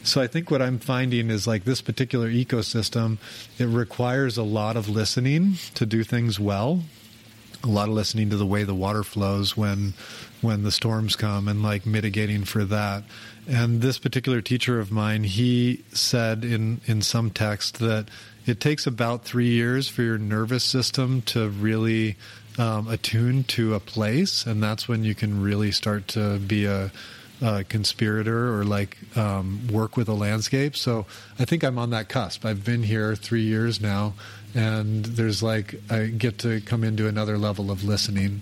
So I think what I'm finding is like this particular ecosystem, it requires a lot of listening to do things well. A lot of listening to the way the water flows when the storms come and like mitigating for that. And this particular teacher of mine, he said in some text that it takes about 3 years for your nervous system to really attune to a place. And that's when you can really start to be a conspirator or like work with a landscape. So I think I'm on that cusp. I've been here 3 years now, and there's like I get to come into another level of listening.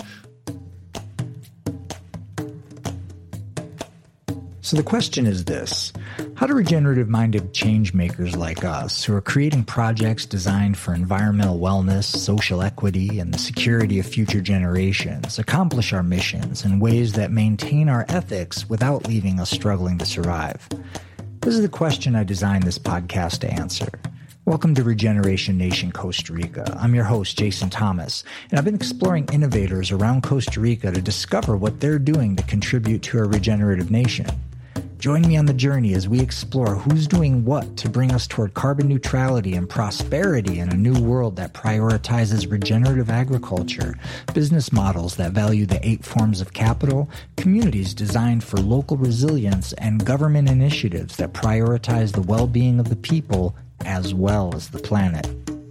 So the question is this: how do regenerative-minded change makers like us, who are creating projects designed for environmental wellness, social equity, and the security of future generations, accomplish our missions in ways that maintain our ethics without leaving us struggling to survive? This is the question I designed this podcast to answer. Welcome to Regeneration Nation, Costa Rica. I'm your host, Jason Thomas, and I've been exploring innovators around Costa Rica to discover what they're doing to contribute to a regenerative nation. Join me on the journey as we explore who's doing what to bring us toward carbon neutrality and prosperity in a new world that prioritizes regenerative agriculture, business models that value the 8 forms of capital, communities designed for local resilience, and government initiatives that prioritize the well-being of the people as well as the planet.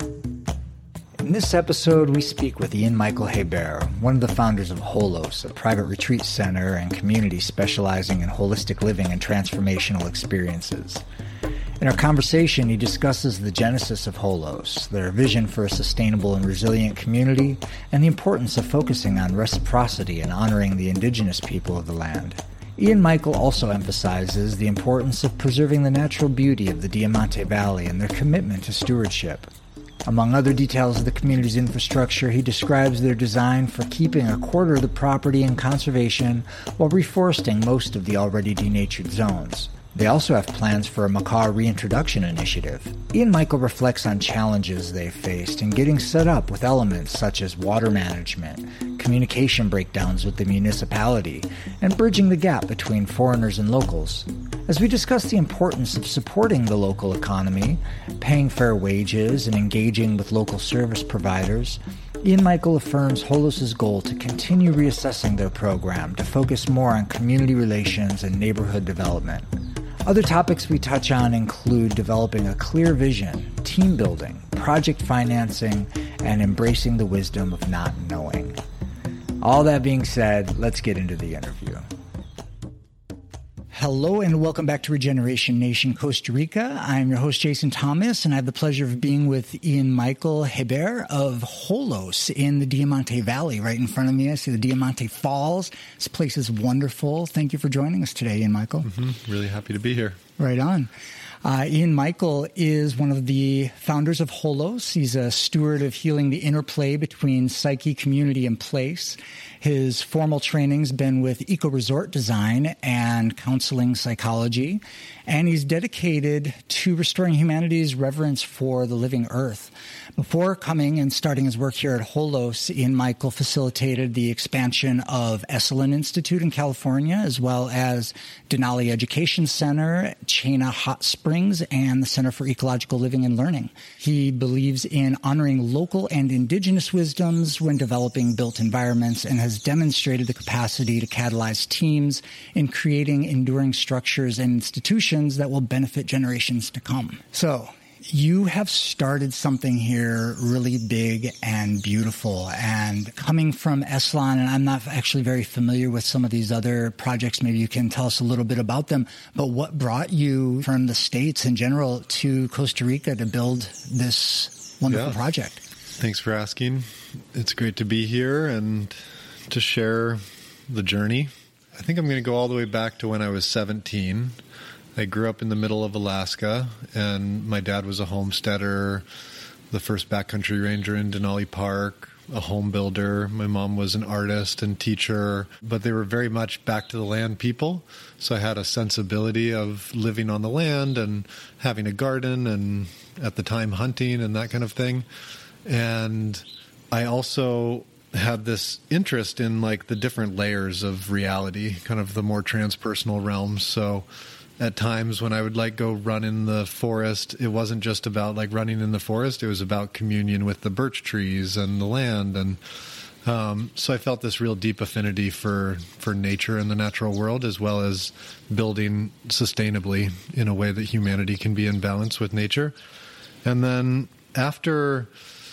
In this episode, we speak with Ian Michael Hebert, one of the founders of Holos, a private retreat center and community specializing in holistic living and transformational experiences. In our conversation, he discusses the genesis of Holos, their vision for a sustainable and resilient community, and the importance of focusing on reciprocity and honoring the indigenous people of the land. Ian Michael also emphasizes the importance of preserving the natural beauty of the Diamante Valley and their commitment to stewardship. Among other details of the community's infrastructure, he describes their design for keeping a quarter of the property in conservation while reforesting most of the already denatured zones. They also have plans for a macaw reintroduction initiative. Ian Michael reflects on challenges they've faced in getting set up with elements such as water management, communication breakdowns with the municipality, and bridging the gap between foreigners and locals. As we discuss the importance of supporting the local economy, paying fair wages, and engaging with local service providers, Ian Michael affirms Holos' goal to continue reassessing their program to focus more on community relations and neighborhood development. Other topics we touch on include developing a clear vision, team building, project financing, and embracing the wisdom of not knowing. All that being said, let's get into the interview. Hello and welcome back to Regeneration Nation, Costa Rica. I'm your host, Jason Thomas, and I have the pleasure of being with Ian Michael Hebert of Holos in the Diamante Valley. Right in front of me, I see the Diamante Falls. This place is wonderful. Thank you for joining us today, Ian Michael. Really happy to be here. Right on. Ian Michael is one of the founders of Holos. He's a steward of healing the interplay between psyche, community, and place. His formal training's been with eco-resort design and counseling psychology, and he's dedicated to restoring humanity's reverence for the living earth. Before coming and starting his work here at Holos, Ian Michael facilitated the expansion of Esalen Institute in California, as well as Denali Education Center, Chena Hot Springs, and the Center for Ecological Living and Learning. He believes in honoring local and indigenous wisdoms when developing built environments and has demonstrated the capacity to catalyze teams in creating enduring structures and institutions that will benefit generations to come. So, you have started something here really big and beautiful, and coming from Esalen, and I'm not actually very familiar with some of these other projects. Maybe you can tell us a little bit about them, but what brought you from the States in general to Costa Rica to build this wonderful project? Thanks for asking. It's great to be here and to share the journey. I think I'm going to go all the way back to when I was 17. I grew up in the middle of Alaska, and my dad was a homesteader, the first backcountry ranger in Denali Park, a home builder. My mom was an artist and teacher, but they were very much back to the land people. So I had a sensibility of living on the land and having a garden and at the time hunting and that kind of thing. And I also had this interest in like the different layers of reality, kind of the more transpersonal realms. So at times when I would like go run in the forest, it wasn't just about like running in the forest. It was about communion with the birch trees and the land. And so I felt this real deep affinity for nature and the natural world, as well as building sustainably in a way that humanity can be in balance with nature. And then after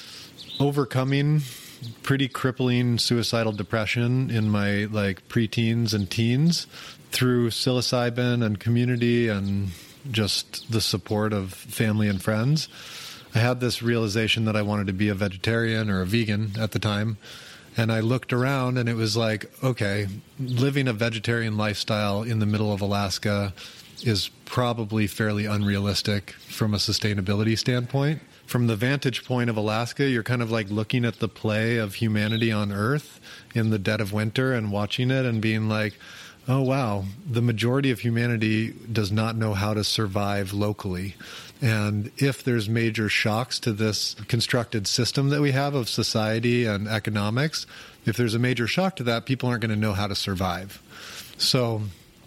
overcoming pretty crippling suicidal depression in my like preteens and teens through psilocybin and community and just the support of family and friends, I had this realization that I wanted to be a vegetarian or a vegan at the time. And I looked around and it was like, okay, living a vegetarian lifestyle in the middle of Alaska is probably fairly unrealistic from a sustainability standpoint. From the vantage point of Alaska, you're kind of like looking at the play of humanity on Earth in the dead of winter and watching it and being like, oh, wow, the majority of humanity does not know how to survive locally. And if there's major shocks to this constructed system that we have of society and economics, if there's a major shock to that, people aren't going to know how to survive. So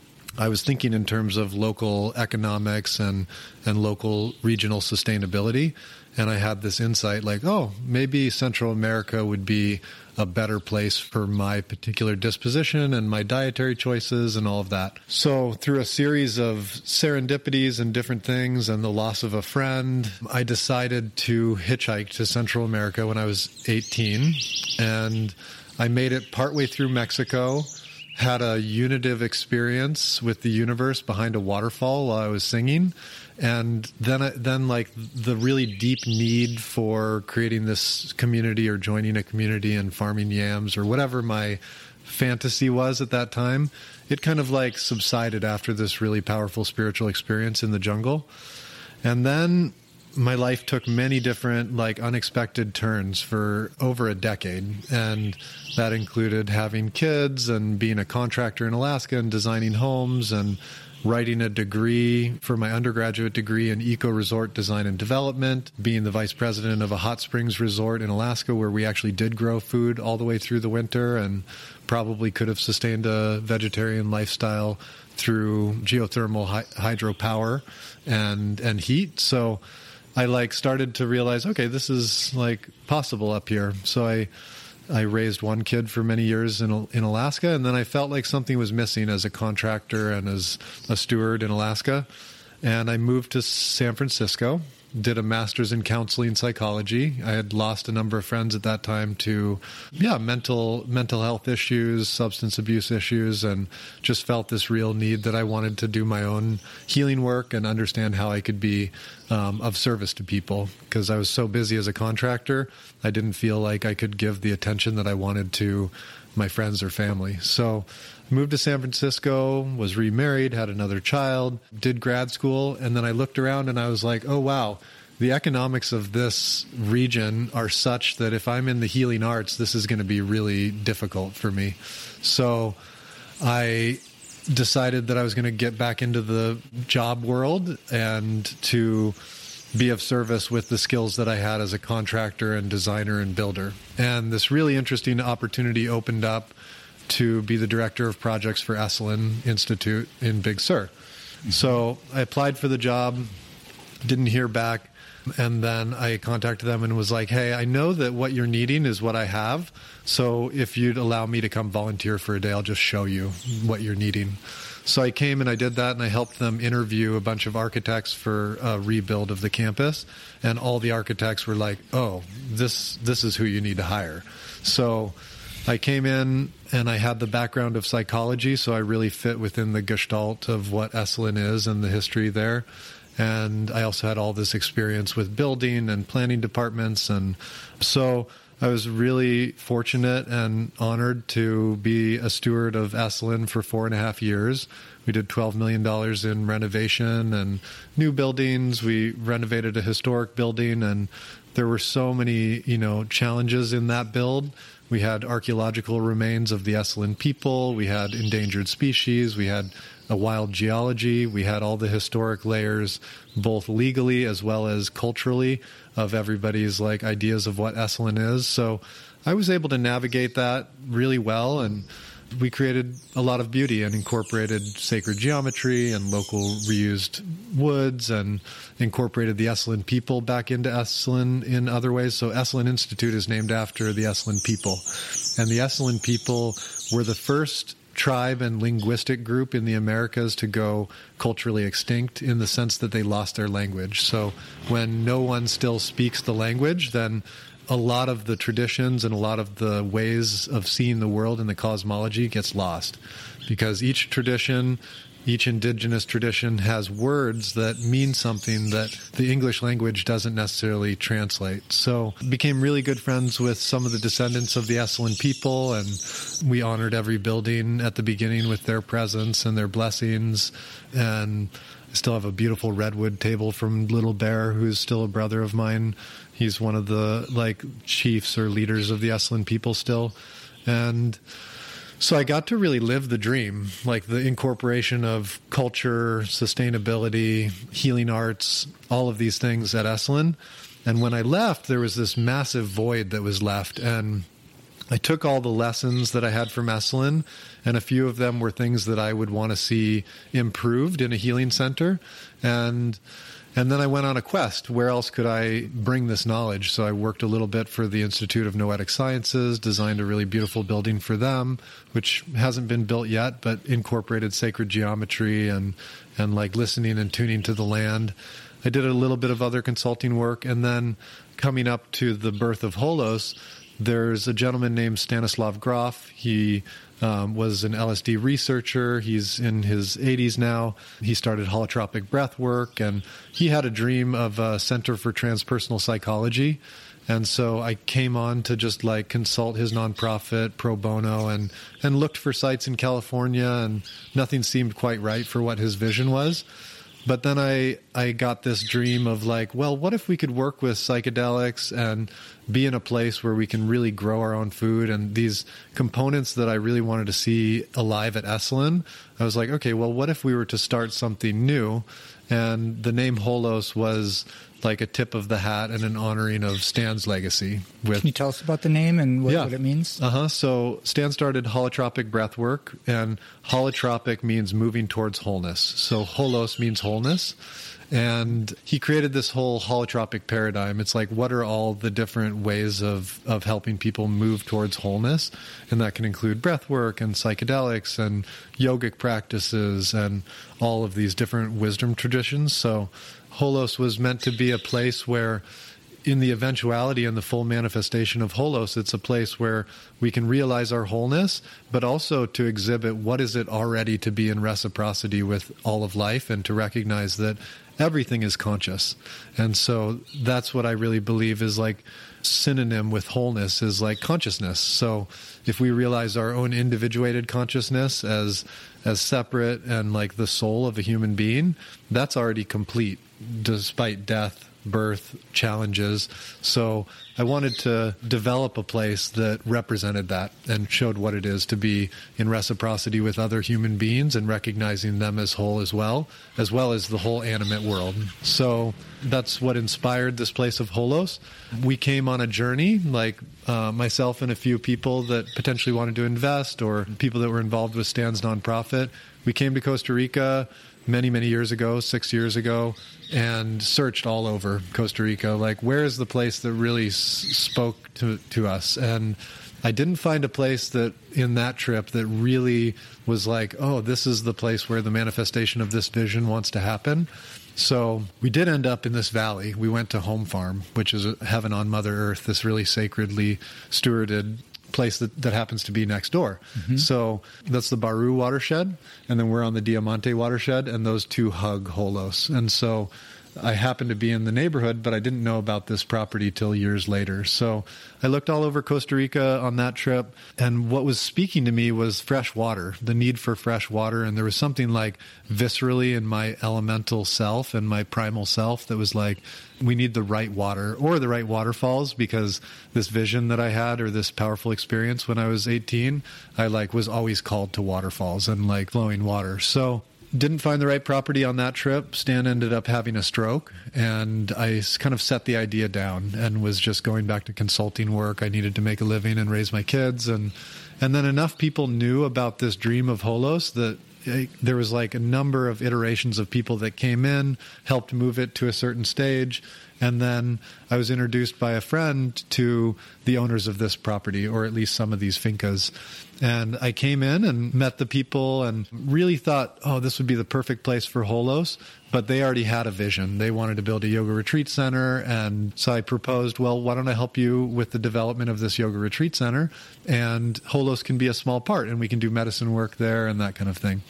I was thinking in terms of local economics and local regional sustainability. And I had this insight like, oh, maybe Central America would be a better place for my particular disposition and my dietary choices and all of that. So through a series of serendipities and different things and the loss of a friend, I decided to hitchhike to Central America when I was 18. And I made it partway through Mexico, had a unitive experience with the universe behind a waterfall while I was singing. And then like the really deep need for creating this community or joining a community and farming yams or whatever my fantasy was at that time, it kind of like subsided after this really powerful spiritual experience in the jungle. And then my life took many different like unexpected turns for over a decade. And that included having kids and being a contractor in Alaska and designing homes and writing a degree for my undergraduate degree in eco-resort design and development, being the vice president of a hot springs resort in Alaska where we actually did grow food all the way through the winter and probably could have sustained a vegetarian lifestyle through geothermal hydropower and heat. So I like started to realize, okay, this is like possible up here. So I raised one kid for many years in Alaska, and then I felt like something was missing as a contractor and as a steward in Alaska. And I moved to San Francisco, did a master's in counseling psychology. I had lost a number of friends at that time to, mental health issues, substance abuse issues, and just felt this real need that I wanted to do my own healing work and understand how I could be of service to people. Because I was so busy as a contractor, I didn't feel like I could give the attention that I wanted to my friends or family. So I moved to San Francisco, was remarried, had another child, did grad school, and then I looked around and I was like, oh, wow, the economics of this region are such that if I'm in the healing arts, this is going to be really difficult for me. So I decided that I was going to get back into the job world and to be of service with the skills that I had as a contractor and designer and builder. And this really interesting opportunity opened up to be the director of projects for Esalen Institute in Big Sur. Mm-hmm. So I applied for the job, didn't hear back, and then I contacted them and was like, hey, I know that what you're needing is what I have, so if you'd allow me to come volunteer for a day, I'll just show you what you're needing. So I came and I did that, and I helped them interview a bunch of architects for a rebuild of the campus, and all the architects were like, oh, this is who you need to hire. So I came in and I had the background of psychology, so I really fit within the gestalt of what Esalen is and the history there. And I also had all this experience with building and planning departments. And so I was really fortunate and honored to be a steward of Esalen for 4.5 years. We did $12 million in renovation and new buildings. We renovated a historic building, and there were so many, challenges in that build. We had archaeological remains of the Esalen people. We had endangered species. We had a wild geology. We had all the historic layers, both legally as well as culturally, of everybody's ideas of what Esalen is. So I was able to navigate that really well and we created a lot of beauty and incorporated sacred geometry and local reused woods and incorporated the Esalen people back into Esalen in other ways. So Esalen Institute is named after the Esalen people. And the Esalen people were the first tribe and linguistic group in the Americas to go culturally extinct, in the sense that they lost their language. So when no one still speaks the language, then a lot of the traditions and a lot of the ways of seeing the world and the cosmology gets lost, because each tradition, each indigenous tradition has words that mean something that the English language doesn't necessarily translate. So became really good friends with some of the descendants of the Esalen people, and we honored every building at the beginning with their presence and their blessings. And I still have a beautiful redwood table from Little Bear, who's still a brother of mine. He's one of the chiefs or leaders of the Esalen people still. And so I got to really live the dream, like the incorporation of culture, sustainability, healing arts, all of these things at Esalen. And when I left, there was this massive void that was left. And I took all the lessons that I had from Esalen, and a few of them were things that I would want to see improved in a healing center. And then I went on a quest. Where else could I bring this knowledge? So I worked a little bit for the Institute of Noetic Sciences, designed a really beautiful building for them, which hasn't been built yet, but incorporated sacred geometry and listening and tuning to the land. I did a little bit of other consulting work. And then coming up to the birth of Holos, there's a gentleman named Stanislav Grof. He was an LSD researcher. He's in his 80s now. He started holotropic breath work, and he had a dream of a center for transpersonal psychology. And so I came on to just consult his nonprofit pro bono and looked for sites in California, and nothing seemed quite right for what his vision was. But then I got this dream of what if we could work with psychedelics and be in a place where we can really grow our own food, and these components that I really wanted to see alive at Esalen. I was like, okay, well, what if we were to start something new? And the name Holos was like a tip of the hat and an honoring of Stan's legacy. Can you tell us about the name and what it means? So Stan started holotropic breath work, and holotropic means moving towards wholeness. So holos means wholeness. And he created this whole holotropic paradigm. It's what are all the different ways of helping people move towards wholeness? And that can include breath work and psychedelics and yogic practices and all of these different wisdom traditions. So Holos was meant to be a place where, in the eventuality and the full manifestation of Holos, it's a place where we can realize our wholeness, but also to exhibit what is it already to be in reciprocity with all of life, and to recognize that everything is conscious. And so that's what I really believe is synonym with wholeness is consciousness. So if we realize our own individuated consciousness as separate and the soul of a human being, that's already complete, despite death, birth, challenges. So I wanted to develop a place that represented that and showed what it is to be in reciprocity with other human beings and recognizing them as whole as well as the whole animate world. So that's what inspired this place of Holos. We came on a journey, myself and a few people that potentially wanted to invest, or people that were involved with Stan's nonprofit. We came to Costa Rica many, many years ago, 6 years ago, and searched all over Costa Rica, where is the place that really spoke to us? And I didn't find a place that in that trip that really was this is the place where the manifestation of this vision wants to happen. So we did end up in this valley. We went to Home Farm, which is heaven on Mother Earth, this really sacredly stewarded place that happens to be next door. Mm-hmm. So that's the Baru watershed, and then we're on the Diamante watershed, and those two hug Holos. And so I happened to be in the neighborhood, but I didn't know about this property till years later. So I looked all over Costa Rica on that trip, and what was speaking to me was fresh water, the need for fresh water. And there was something viscerally in my elemental self and my primal self that was we need the right water or the right waterfalls, because this vision that I had, or this powerful experience when I was 18, I was always called to waterfalls and flowing water. So didn't find the right property on that trip. Stan ended up having a stroke, and I kind of set the idea down and was just going back to consulting work. I needed to make a living and raise my kids. And then enough people knew about this dream of Holos that there was like a number of iterations of people that came in, helped move it to a certain stage. And then I was introduced by a friend to the owners of this property, or at least some of these fincas. And I came in and met the people and really thought, oh, this would be the perfect place for Holos. But they already had a vision. They wanted to build a yoga retreat center. And so I proposed, well, why don't I help you with the development of this yoga retreat center? And Holos can be a small part, and we can do medicine work there and that kind of thing.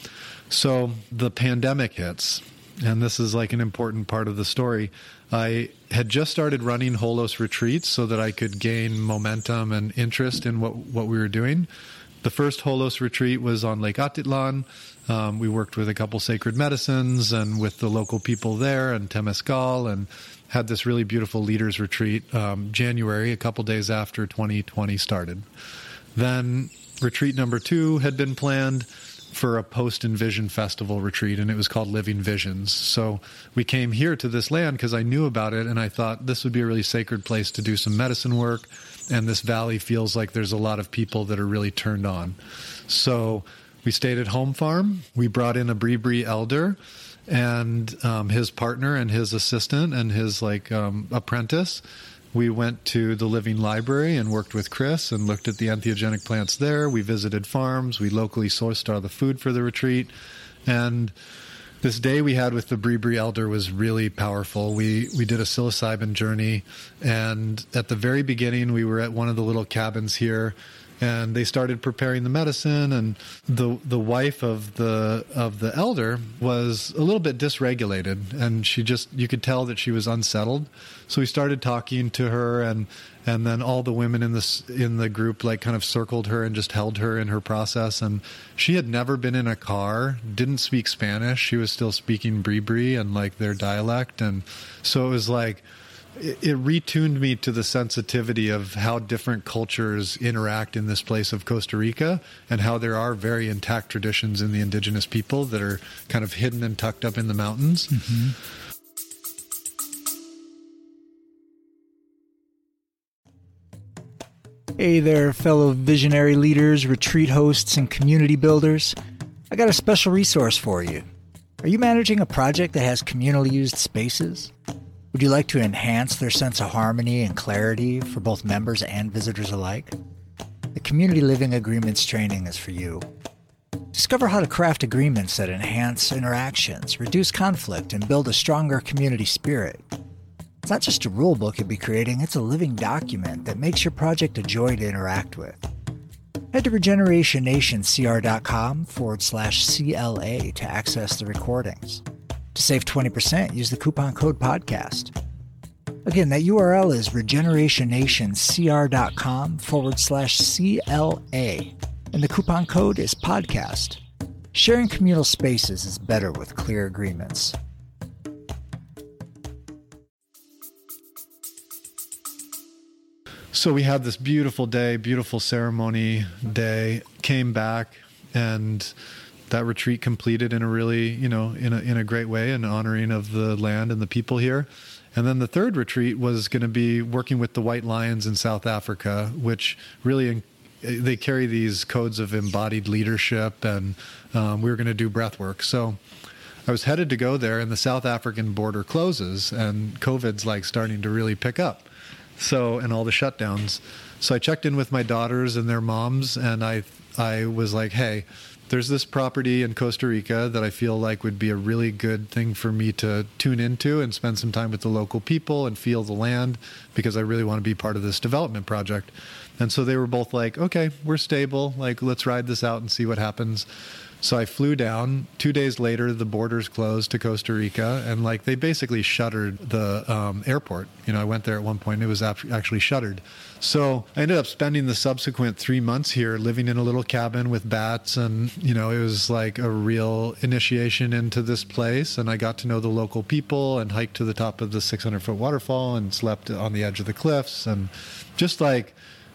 So the pandemic hits, and this is like an important part of the story. I had just started running Holos retreats so that I could gain momentum and interest in what we were doing. The first Holos retreat was on Lake Atitlan. We worked with a couple sacred medicines and with the local people there and Temescal, and had this really beautiful leaders retreat January, a couple days after 2020 started. Then retreat number 2 had been planned for a post-Envision Festival retreat, and it was called Living Visions. So we came here to this land because I knew about it, and I thought this would be a really sacred place to do some medicine work, and this valley feels like there's a lot of people that are really turned on. So we stayed at Home Farm. We brought in a Bree elder and his partner and his assistant and his apprentice. We went to the Living Library and worked with Chris and looked at the entheogenic plants there. We visited farms. We locally sourced all the food for the retreat. And this day we had with the Bree elder was really powerful. We did a psilocybin journey. And at the very beginning, we were at one of the little cabins here, and they started preparing the medicine, and the wife of the elder was a little bit dysregulated, and you could tell that she was unsettled. So we started talking to her, and then all the women in the group like kind of circled her and just held her in her process. And she had never been in a car, didn't speak Spanish. She was still speaking Bree and like their dialect, and so it was like, it retuned me to the sensitivity of how different cultures interact in this place of Costa Rica, and how there are very intact traditions in the indigenous people that are kind of hidden and tucked up in the mountains. Mm-hmm. Hey there, fellow visionary leaders, retreat hosts, and community builders. I got a special resource for you. Are you managing a project that has communally used spaces? Would you like to enhance their sense of harmony and clarity for both members and visitors alike? The Community Living Agreements training is for you. Discover how to craft agreements that enhance interactions, reduce conflict, and build a stronger community spirit. It's not just a rule book you'll be creating, it's a living document that makes your project a joy to interact with. Head to regenerationnationscr.com/CLA to access the recordings. To save 20%, use the coupon code podcast. Again, that URL is regenerationnationscr.com/CLA, and the coupon code is podcast. Sharing communal spaces is better with clear agreements. So we had this beautiful day, beautiful ceremony day, came back, and that retreat completed in a really, in a great way, in honoring of the land and the people here. And then the third retreat was going to be working with the White Lions in South Africa, which really, they carry these codes of embodied leadership, and we were going to do breath work. So I was headed to go there, and the South African border closes, and COVID's like starting to really pick up. So, and all the shutdowns. So I checked in with my daughters and their moms, and I was like, hey, there's this property in Costa Rica that I feel like would be a really good thing for me to tune into and spend some time with the local people and feel the land, because I really want to be part of this development project. And so they were both like, okay, we're stable. Like, let's ride this out and see what happens. So I flew down. 2 days later, the borders closed to Costa Rica, and like they basically shuttered the airport. I went there at one point, and it was actually shuttered. So I ended up spending the subsequent 3 months here, living in a little cabin with bats, and it was like a real initiation into this place. And I got to know the local people and hiked to the top of the 600-foot waterfall and slept on the edge of the cliffs, and just like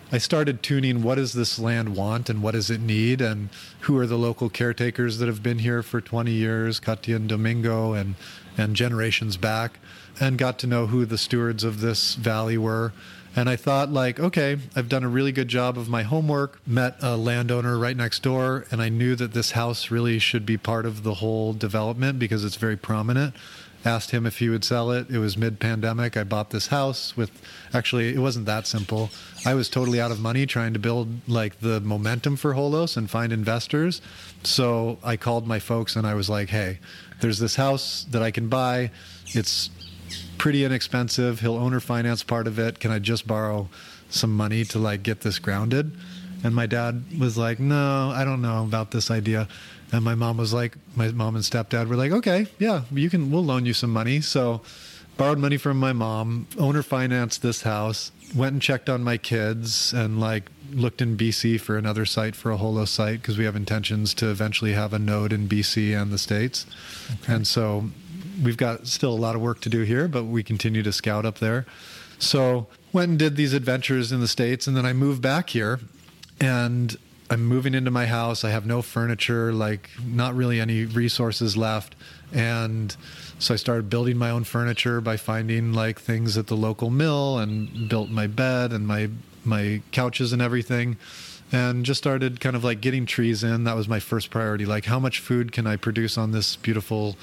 I started tuning what does this land want and what does it need, and who are the local caretakers that have been here for 20 years, Katia and Domingo, and generations back, and got to know who the stewards of this valley were. And I thought, like, okay, I've done a really good job of my homework, met a landowner right next door, and I knew that this house really should be part of the whole development because it's very prominent. Asked him if he would sell it. It was mid-pandemic. I bought this house with, actually, it wasn't that simple. I was totally out of money trying to build like the momentum for Holos and find investors. So I called my folks and I was like, hey, there's this house that I can buy. It's pretty inexpensive. He'll owner finance part of it. Can I just borrow some money to like get this grounded? And my dad was like, no, I don't know about this idea. And my mom was like, my mom and stepdad were like, okay, yeah, we'll loan you some money. So borrowed money from my mom, owner financed this house, went and checked on my kids and like looked in BC for another site for a Holo site because we have intentions to eventually have a node in BC and the States. Okay. And so we've got still a lot of work to do here, but we continue to scout up there. So went and did these adventures in the States, and then I moved back here, and I'm moving into my house. I have no furniture, like not really any resources left. And so I started building my own furniture by finding like things at the local mill and built my bed and my couches and everything. And just started kind of like getting trees in. That was my first priority. Like, how much food can I produce on this beautiful,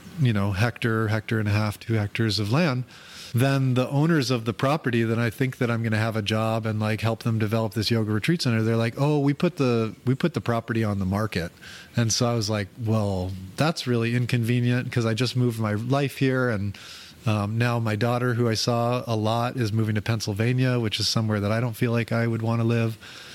hectare and a half, 2 hectares of land? Then the owners of the property that I think that I'm going to have a job and like help them develop this yoga retreat center, they're like, oh, we put the property on the market. And so I was like, well, that's really inconvenient because I just moved my life here. And now my daughter, who I saw a lot, is moving to Pennsylvania, which is somewhere that I don't feel like I would want to live.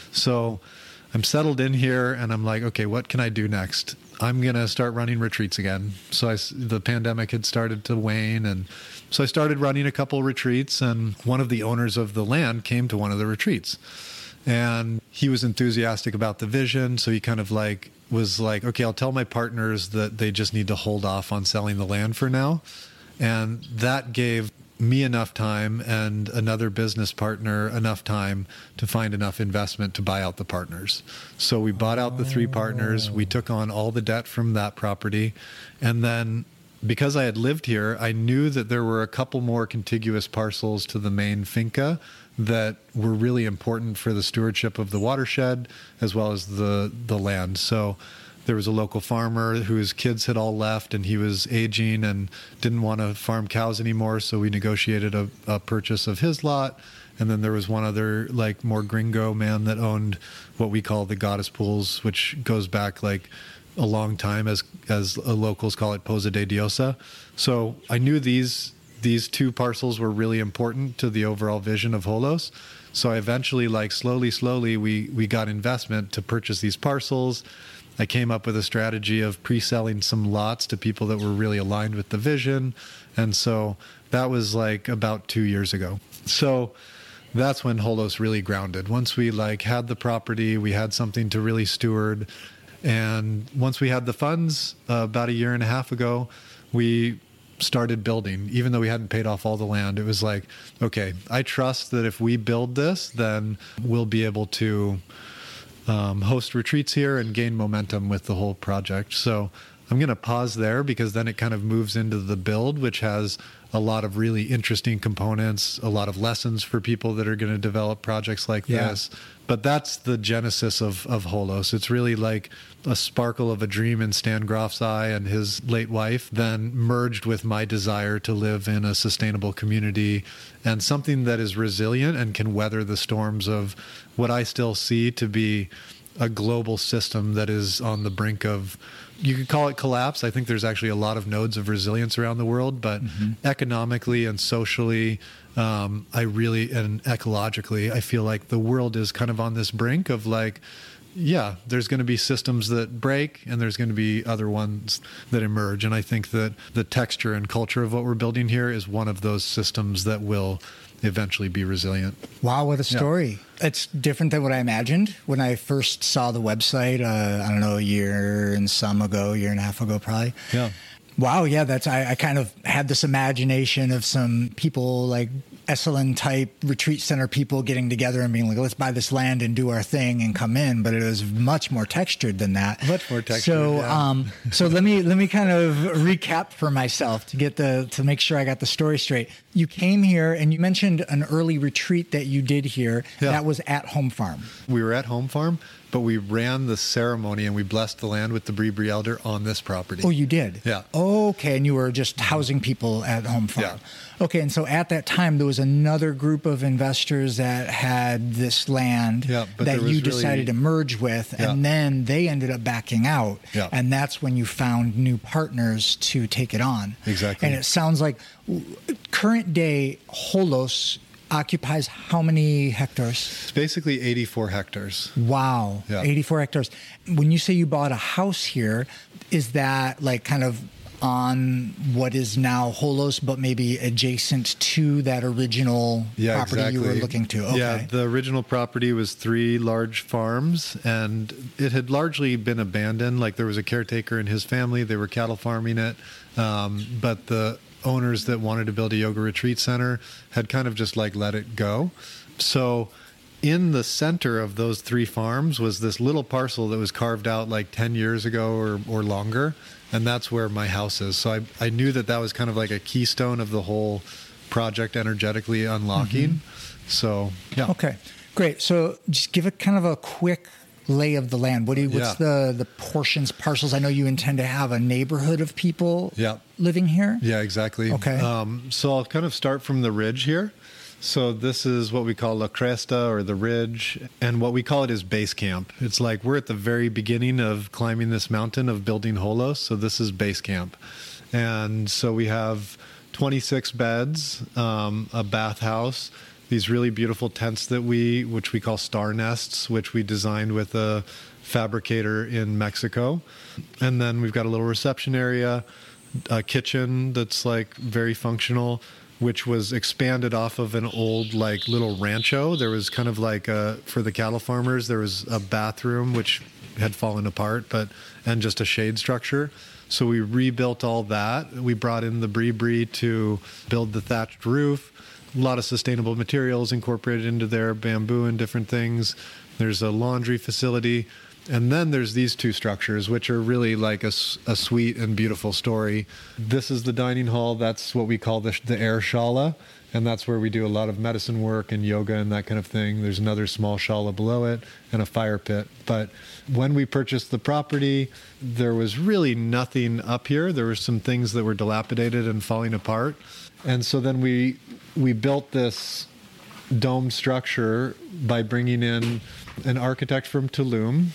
So I'm settled in here and I'm like, okay, what can I do next? I'm going to start running retreats again. So the pandemic had started to wane, and so I started running a couple retreats, and one of the owners of the land came to one of the retreats. And he was enthusiastic about the vision, so he kind of like was like, okay, I'll tell my partners that they just need to hold off on selling the land for now. And that gave me enough time and another business partner enough time to find enough investment to buy out the partners. So we bought out the 3 partners. We took on all the debt from that property. And then because I had lived here, I knew that there were a couple more contiguous parcels to the main finca that were really important for the stewardship of the watershed as well as the land. So there was a local farmer whose kids had all left, and he was aging and didn't want to farm cows anymore. So we negotiated a purchase of his lot. And then there was one other like more gringo man that owned what we call the Goddess Pools, which goes back like a long time, as locals call it, Poza de Diosa. So I knew these 2 parcels were really important to the overall vision of Holos. So I eventually, like slowly, we got investment to purchase these parcels. I came up with a strategy of pre-selling some lots to people that were really aligned with the vision. And so that was like about 2 years ago. So that's when Holos really grounded. Once we like had the property, we had something to really steward. And once we had the funds, about 1.5 years ago, we started building. Even though we hadn't paid off all the land, it was like, okay, I trust that if we build this, then we'll be able to host retreats here and gain momentum with the whole project. So I'm going to pause there because then it kind of moves into the build, which has a lot of really interesting components, a lot of lessons for people that are going to develop projects like this. But that's the genesis of Holos. It's really like a sparkle of a dream in Stan Groff's eye and his late wife, then merged with my desire to live in a sustainable community and something that is resilient and can weather the storms of what I still see to be a global system that is on the brink of, you could call it collapse. I think there's actually a lot of nodes of resilience around the world, but economically and socially, and ecologically, I feel like the world is kind of on this brink of like, yeah, there's going to be systems that break and there's going to be other ones that emerge. And I think that the texture and culture of what we're building here is one of those systems that will eventually be resilient. Wow, what a story. Yeah. It's different than what I imagined when I first saw the website, I don't know, 1.5 years ago probably. Yeah. Wow, yeah, I kind of had this imagination of some people like Esalen type retreat center people getting together and being like, let's buy this land and do our thing and come in. But it was much more textured than that. Much more textured. So, yeah. So let me kind of recap for myself to make sure I got the story straight. You came here and you mentioned an early retreat that you did here. Yeah. That was at Home Farm. We were at Home Farm, but we ran the ceremony and we blessed the land with the Bree Elder on this property. Oh, you did? Yeah. Okay, and you were just housing people at Home Farm. Yeah. Okay, and so at that time, there was another group of investors that had this land that you decided to merge with, and then they ended up backing out. Yeah. And that's when you found new partners to take it on. Exactly. And it sounds like current day Holos occupies how many hectares? It's basically 84 hectares. Wow. Yeah. 84 hectares. When you say you bought a house here, is that like kind of on what is now Holos, but maybe adjacent to that original property you were looking to? Okay. Yeah, the original property was 3 large farms, and it had largely been abandoned. Like there was a caretaker and his family. They were cattle farming it. But the owners that wanted to build a yoga retreat center had kind of just like let it go. So in the center of those 3 farms was this little parcel that was carved out like 10 years ago or longer. And that's where my house is. So I knew that was kind of like a keystone of the whole project energetically unlocking. Mm-hmm. So, yeah. Okay, great. So just give it kind of a quick lay of the land. What's the portions, parcels? I know you intend to have a neighborhood of people living here. Yeah, exactly. Okay. So I'll kind of start from the ridge here. So this is what we call La Cresta, or the ridge, and what we call it is base camp. It's like we're at the very beginning of climbing this mountain of building Holos, so this is base camp. And so we have 26 beds, a bathhouse, these really beautiful tents which we call star nests, which we designed with a fabricator in Mexico. And then we've got a little reception area, a kitchen that's like very functional, which was expanded off of an old like little rancho. There was kind of like for the cattle farmers, there was a bathroom which had fallen apart, and just a shade structure. So we rebuilt all that. We brought in the Bree to build the thatched roof. A lot of sustainable materials incorporated into there, bamboo and different things. There's a laundry facility. And then there's these 2 structures, which are really like a sweet and beautiful story. This is the dining hall. That's what we call the air shala. And that's where we do a lot of medicine work and yoga and that kind of thing. There's another small shala below it and a fire pit. But when we purchased the property, there was really nothing up here. There were some things that were dilapidated and falling apart. And so then we built this domed structure by bringing in an architect from Tulum,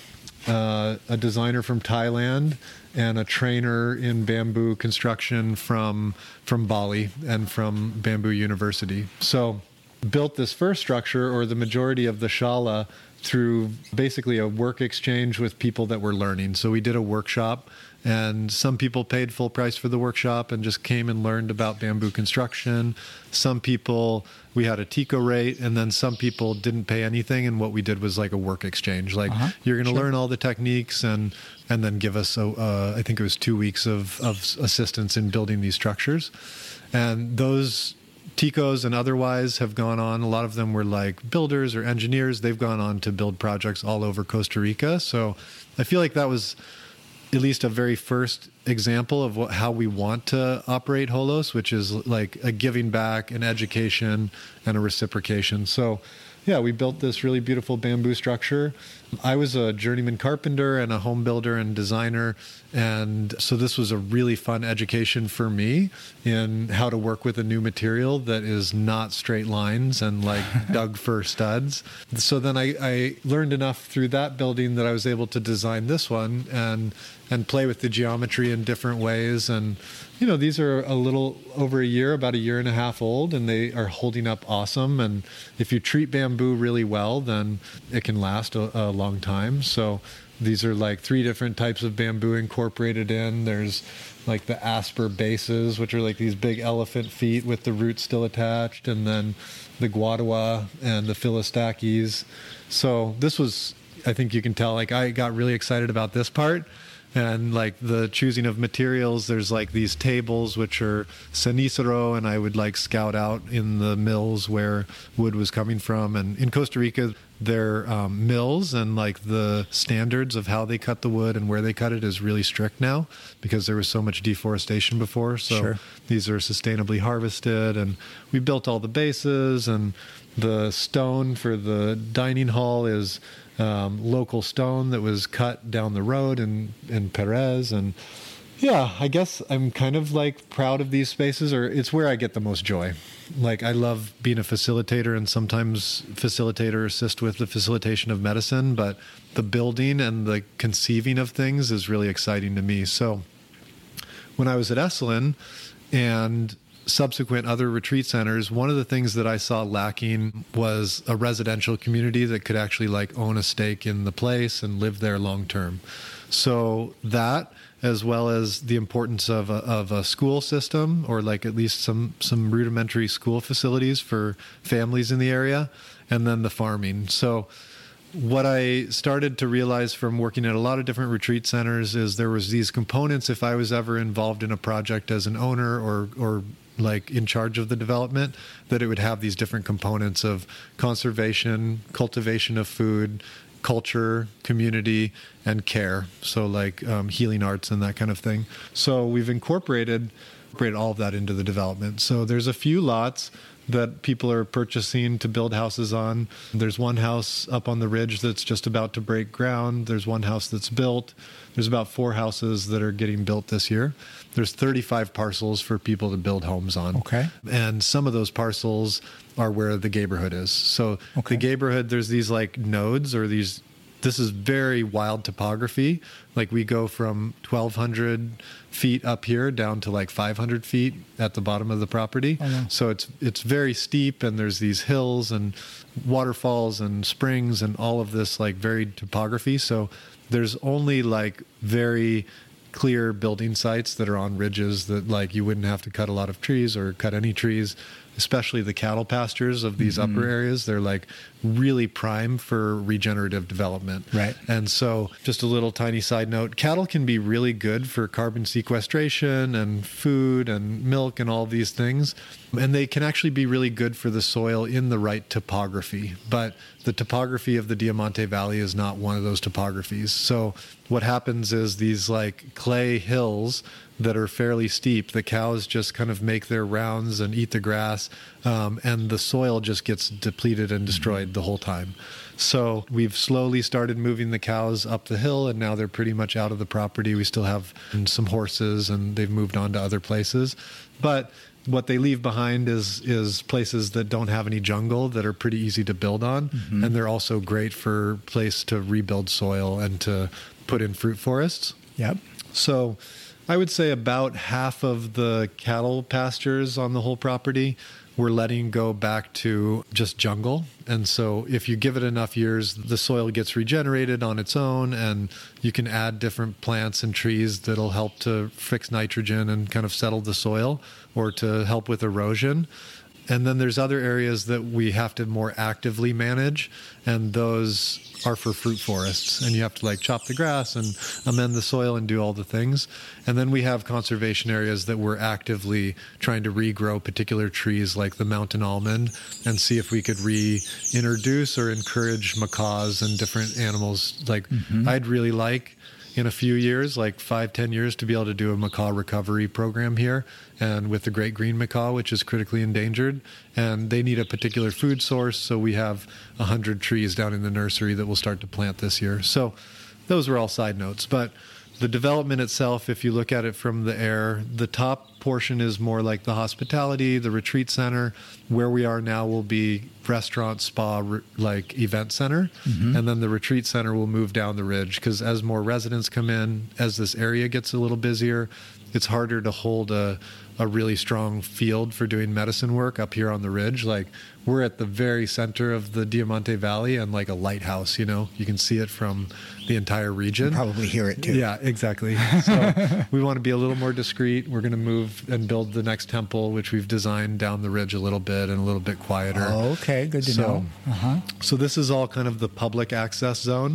a designer from Thailand, and a trainer in bamboo construction from Bali and from Bamboo University. So built this first structure, or the majority of the shala, through basically a work exchange with people that were learning. So we did a workshop, and some people paid full price for the workshop and just came and learned about bamboo construction. Some people, we had a TICO rate, and then some people didn't pay anything, and what we did was like a work exchange. Like, you're going to learn all the techniques and then give us, I think it was 2 weeks of assistance in building these structures. And those TICOs and otherwise have gone on. A lot of them were like builders or engineers. They've gone on to build projects all over Costa Rica. So I feel like that was at least a very first example of how we want to operate Holos, which is like a giving back, an education, and a reciprocation. So yeah, we built this really beautiful bamboo structure. I was a journeyman carpenter and a home builder and designer. And so this was a really fun education for me in how to work with a new material that is not straight lines and like dug fir studs. So then I learned enough through that building that I was able to design this one and play with the geometry in different ways. And, you know, these are a little over a year, about a year and a half old, and they are holding up awesome. And if you treat bamboo really well, then it can last a long time. So these are like 3 different types of bamboo incorporated in. There's like the asper bases, which are like these big elephant feet with the roots still attached, and then the guadua and the philostachys. So this was, I think you can tell, like I got really excited about this part. And like the choosing of materials, there's like these tables which are cenicero, and I would like scout out in the mills where wood was coming from. And in Costa Rica, their mills and like the standards of how they cut the wood and where they cut it is really strict now because there was so much deforestation before. So these are sustainably harvested, and we built all the bases, and the stone for the dining hall is local stone that was cut down the road in Perez. And yeah, I guess I'm kind of like proud of these spaces, or it's where I get the most joy. Like I love being a facilitator, and sometimes facilitator assist with the facilitation of medicine, but the building and the conceiving of things is really exciting to me. So when I was at Esalen and subsequent other retreat centers, one of the things that I saw lacking was a residential community that could actually like own a stake in the place and live there long term. So that, as well as the importance of a school system, or like at least some rudimentary school facilities for families in the area, and then the farming. So what I started to realize from working at a lot of different retreat centers is there was these components if I was ever involved in a project as an owner or like in charge of the development, that it would have these different components of conservation, cultivation of food, culture, community, and care. So like healing arts and that kind of thing. So we've incorporated all of that into the development. So there's a few lots that people are purchasing to build houses on. There's one house up on the ridge that's just about to break ground. There's one house that's built. There's about 4 houses that are getting built this year. There's 35 parcels for people to build homes on. Okay. And some of those parcels are where the neighborhood is. So the neighborhood, there's these like nodes or these, this is very wild topography. Like we go from 1,200 feet up here down to like 500 feet at the bottom of the property. Oh, wow. So it's very steep, and there's these hills and waterfalls and springs and all of this like varied topography. So there's only like very clear building sites that are on ridges that like you wouldn't have to cut a lot of trees or cut any trees, especially the cattle pastures of these upper areas. They're like really prime for regenerative development. Right. And so just a little tiny side note, cattle can be really good for carbon sequestration and food and milk and all these things. And they can actually be really good for the soil in the right topography. But the topography of the Diamante Valley is not one of those topographies. So what happens is these like clay hills that are fairly steep, the cows just kind of make their rounds and eat the grass, and the soil just gets depleted and destroyed the whole time. So we've slowly started moving the cows up the hill, and now they're pretty much out of the property. We still have some horses, and they've moved on to other places. But what they leave behind is places that don't have any jungle that are pretty easy to build on, and they're also great for place to rebuild soil and to put in fruit forests. Yep. So I would say about half of the cattle pastures on the whole property we're letting go back to just jungle. And so if you give it enough years, the soil gets regenerated on its own, and you can add different plants and trees that'll help to fix nitrogen and kind of settle the soil or to help with erosion. And then there's other areas that we have to more actively manage, and those are for fruit forests. And you have to like chop the grass and amend the soil and do all the things. And then we have conservation areas that we're actively trying to regrow particular trees like the mountain almond and see if we could reintroduce or encourage macaws and different animals. Like I'd really like in a few years, like 5-10 years, to be able to do a macaw recovery program here, and with the great green macaw, which is critically endangered, and they need a particular food source. So we have 100 trees down in the nursery that we'll start to plant this year. So those were all side notes, but the development itself, if you look at it from the air, the top portion is more like the hospitality, the retreat center. Where we are now will be restaurant, spa, like event center. And then the retreat center will move down the ridge, because as more residents come in, as this area gets a little busier, it's harder to hold a really strong field for doing medicine work up here on the ridge. Like we're at the very center of the Diamante Valley and like a lighthouse, you know, you can see it from the entire region. You probably hear it too. Yeah, exactly. So we want to be a little more discreet. We're going to move and build the next temple, which we've designed down the ridge a little bit and a little bit quieter. Oh, okay. Good to know. So this is all kind of the public access zone.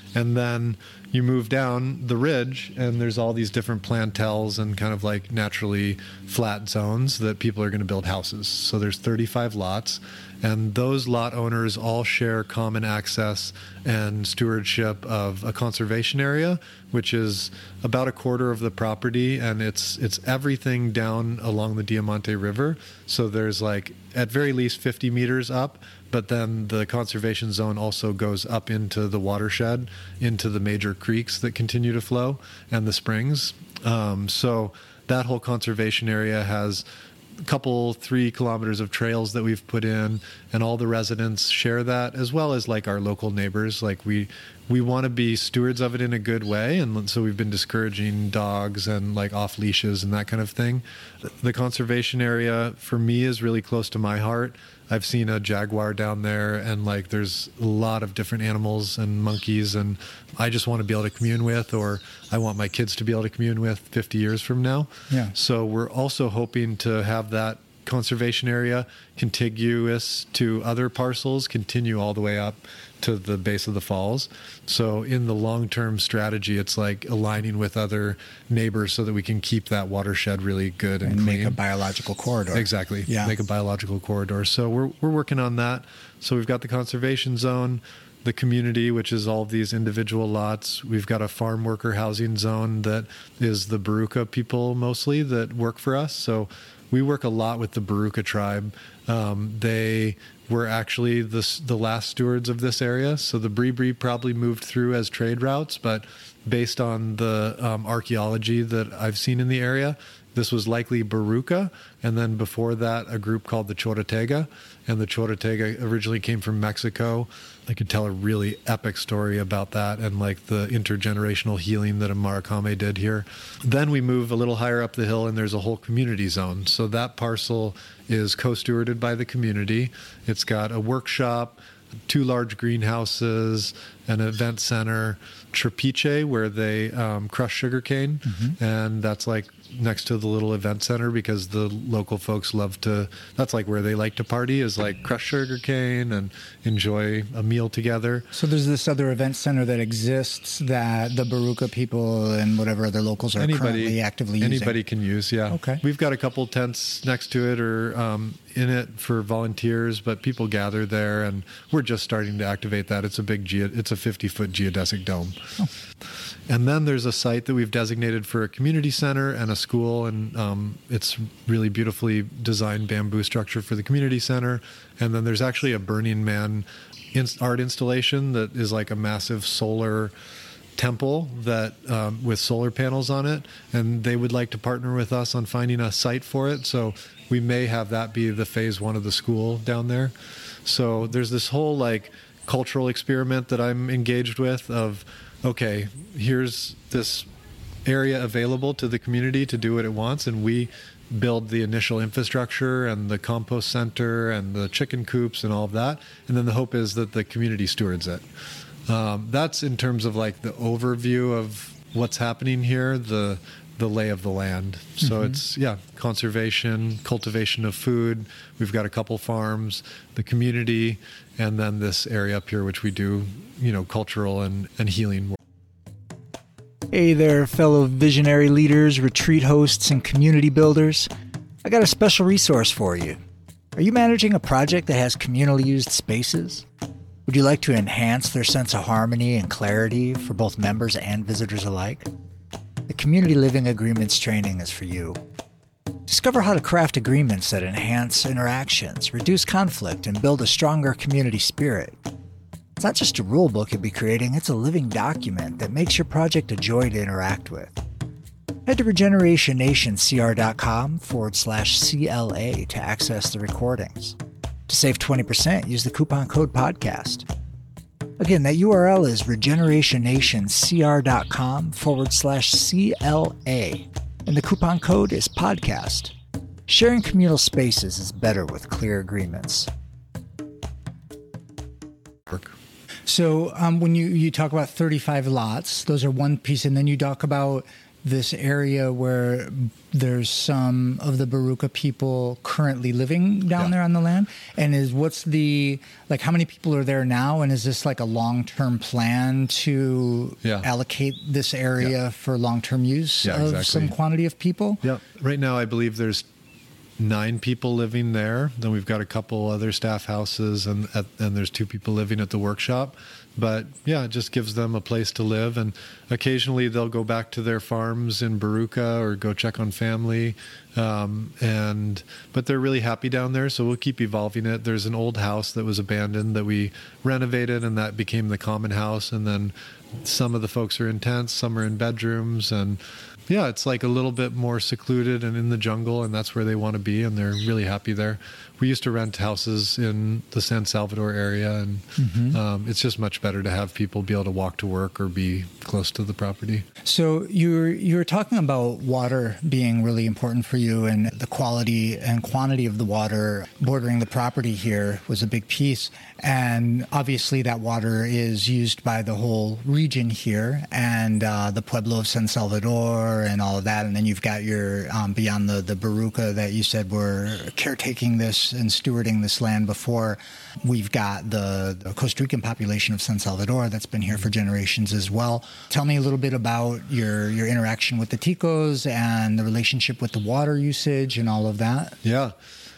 And then you move down the ridge, and there's all these different plantels and kind of like naturally flat zones that people are going to build houses. So there's 35 lots, and those lot owners all share common access and stewardship of a conservation area, which is about a quarter of the property, and it's everything down along the Diamante River. So there's like at very least 50 meters up, but then the conservation zone also goes up into the watershed, into the major creeks that continue to flow and the springs. So that whole conservation area has a couple 3 kilometers of trails that we've put in, and all the residents share that, as well as like our local neighbors. Like we want to be stewards of it in a good way, and so we've been discouraging dogs and like off leashes and that kind of thing. The conservation area for me is really close to my heart. I've seen a jaguar down there, and like there's a lot of different animals and monkeys, and I just want to be able to commune with, or I want my kids to be able to commune with 50 years from now. Yeah. So we're also hoping to have that conservation area contiguous to other parcels continue all the way up to the base of the falls. So in the long-term strategy, it's like aligning with other neighbors so that we can keep that watershed really good and clean. Make a biological corridor. Exactly. Yeah. Make a biological corridor. So we're working on that. So we've got the conservation zone, the community, which is all of these individual lots. We've got a farm worker housing zone that is the Baruka people mostly that work for us. So we work a lot with the Baruka tribe. They were actually the last stewards of this area. So the Bree probably moved through as trade routes, but based on the archaeology that I've seen in the area, this was likely Baruka, and then before that, a group called the Chorotega, and the Chorotega originally came from Mexico. I could tell a really epic story about that and like the intergenerational healing that Amaracame did here. Then we move a little higher up the hill, and there's a whole community zone. So that parcel is co-stewarded by the community. It's got a workshop, 2 large greenhouses, an event center, Trapiche, where they crush sugarcane, and that's like next to the little event center because the local folks love to, that's like where they like to party, is like crush sugarcane and enjoy a meal together. So there's this other event center that exists that the Baruka people and whatever other locals are currently actively using. Anybody can use, yeah. Okay. We've got a couple tents next to it or in it for volunteers, but people gather there, and we're just starting to activate that. It's a big, it's a 50-foot geodesic dome. Oh. And then there's a site that we've designated for a community center and a school, and it's really beautifully designed bamboo structure for the community center. And then there's actually a Burning Man art installation that is like a massive solar temple that with solar panels on it, and they would like to partner with us on finding a site for it. So we may have that be the phase 1 of the school down there. So there's this whole like cultural experiment that I'm engaged with of, okay, here's this area available to the community to do what it wants, and we build the initial infrastructure and the compost center and the chicken coops and all of that, and then the hope is that the community stewards it. That's in terms of like the overview of what's happening here, the lay of the land. So it's, conservation, cultivation of food. We've got a couple farms, the community, and then this area up here, which we do, cultural and healing work. Hey there, fellow visionary leaders, retreat hosts, and community builders. I got a special resource for you. Are you managing a project that has communally used spaces? Would you like to enhance their sense of harmony and clarity for both members and visitors alike? The Community Living Agreements training is for you. Discover how to craft agreements that enhance interactions, reduce conflict, and build a stronger community spirit. It's not just a rule book you'll be creating, it's a living document that makes your project a joy to interact with. Head to regenerationnation.cr.com/CLA to access the recordings. To save 20%, use the coupon code PODCAST. Again, that URL is regenerationnation.cr.com/CLA, and the coupon code is PODCAST. Sharing communal spaces is better with clear agreements. So when you talk about 35 lots, those are one piece, and then you talk about this area where there's some of the Baruka people currently living down there on the land? And how many people are there now? And is this like a long-term plan to allocate this area for long-term use of some quantity of people? Yeah. Right now, I believe there's 9 people living there. Then we've got a couple other staff houses, and there's 2 people living at the workshop. But yeah, it just gives them a place to live. And occasionally they'll go back to their farms in Baruka or go check on family. But they're really happy down there, so we'll keep evolving it. There's an old house that was abandoned that we renovated, and that became the common house. And then some of the folks are in tents, some are in bedrooms, and yeah, it's like a little bit more secluded and in the jungle, and that's where they want to be, and they're really happy there. We used to rent houses in the San Salvador area, and it's just much better to have people be able to walk to work or be close to the property. So you were talking about water being really important for you, and the quality and quantity of the water bordering the property here was a big piece. And obviously that water is used by the whole region here, and the Pueblo of San Salvador and all of that. And then you've got your beyond the Baruka that you said were caretaking this and stewarding this land before. We've got the Costa Rican population of San Salvador that's been here for generations as well. Tell me a little bit about your interaction with the Ticos and the relationship with the water usage and all of that. Yeah.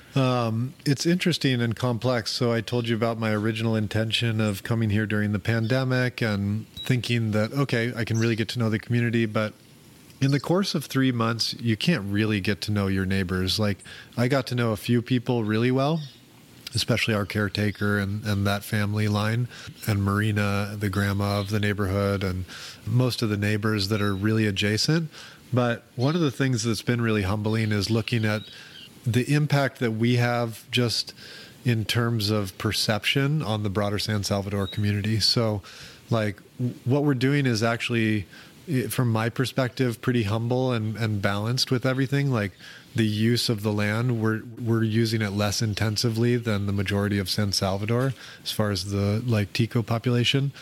It's interesting and complex. So I told you about my original intention of coming here during the pandemic and thinking that, okay, I can really get to know the community, but in the course of 3 months, you can't really get to know your neighbors. Like, I got to know a few people really well, especially our caretaker and that family line, and Marina, the grandma of the neighborhood, and most of the neighbors that are really adjacent. But one of the things that's been really humbling is looking at the impact that we have just in terms of perception on the broader San Salvador community. So, like, what we're doing is actually, from my perspective, pretty humble and balanced with everything. Like, the use of the land, we're using it less intensively than the majority of San Salvador as far as the Tico population.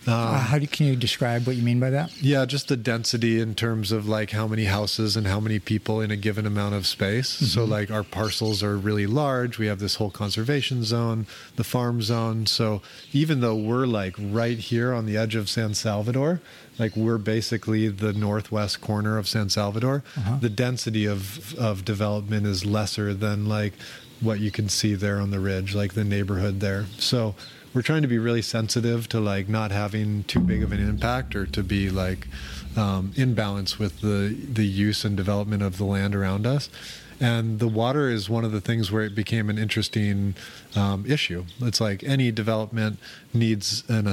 Can you describe what you mean by that? Yeah, just the density in terms of how many houses and how many people in a given amount of space. Mm-hmm. So our parcels are really large. We have this whole conservation zone, the farm zone. So even though we're right here on the edge of San Salvador, we're basically the northwest corner of San Salvador, the density of development is lesser than what you can see there on the ridge, the neighborhood there. So we're trying to be really sensitive to not having too big of an impact, or to be in balance with the use and development of the land around us. And the water is one of the things where it became an interesting issue. It's any development needs an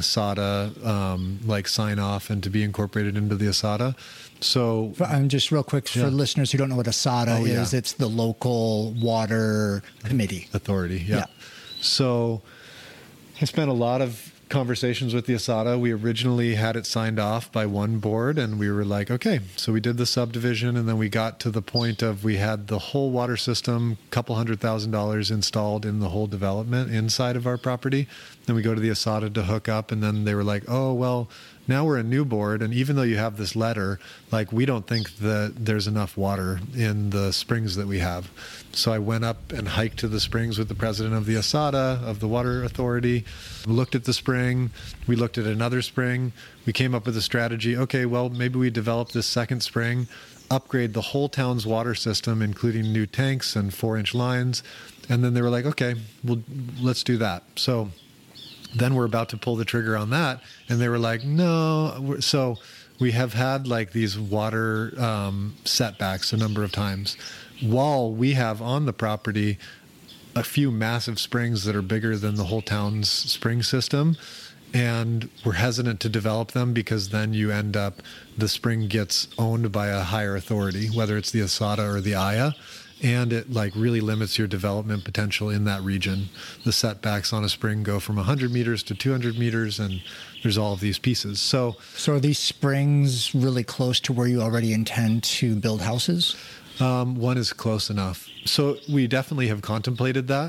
ASADA sign off and to be incorporated into the ASADA. So, just real quick for listeners who don't know what ASADA is, it's the local water committee authority. Yeah. So I spent a lot of conversations with the ASADA. We originally had it signed off by one board, and we were okay. So we did the subdivision, and then we got to the point of we had the whole water system, $200,000 installed in the whole development inside of our property. Then we go to the ASADA to hook up, and then they were oh, well, now we're a new board, and even though you have this letter, we don't think that there's enough water in the springs that we have. So I went up and hiked to the springs with the president of the ASADA, of the Water Authority, looked at the spring. We looked at another spring. We came up with a strategy. Okay, well, maybe we develop this second spring, upgrade the whole town's water system, including new tanks and 4-inch lines. And then they were okay, well, let's do that. So then we're about to pull the trigger on that, and they were no. So we have had these water setbacks a number of times, while we have on the property a few massive springs that are bigger than the whole town's spring system. And we're hesitant to develop them because then you end up, the spring gets owned by a higher authority, whether it's the ASADA or the AYA. And it really limits your development potential in that region. The setbacks on a spring go from 100 meters to 200 meters, and there's all of these pieces. So are these springs really close to where you already intend to build houses? One is close enough. So we definitely have contemplated that.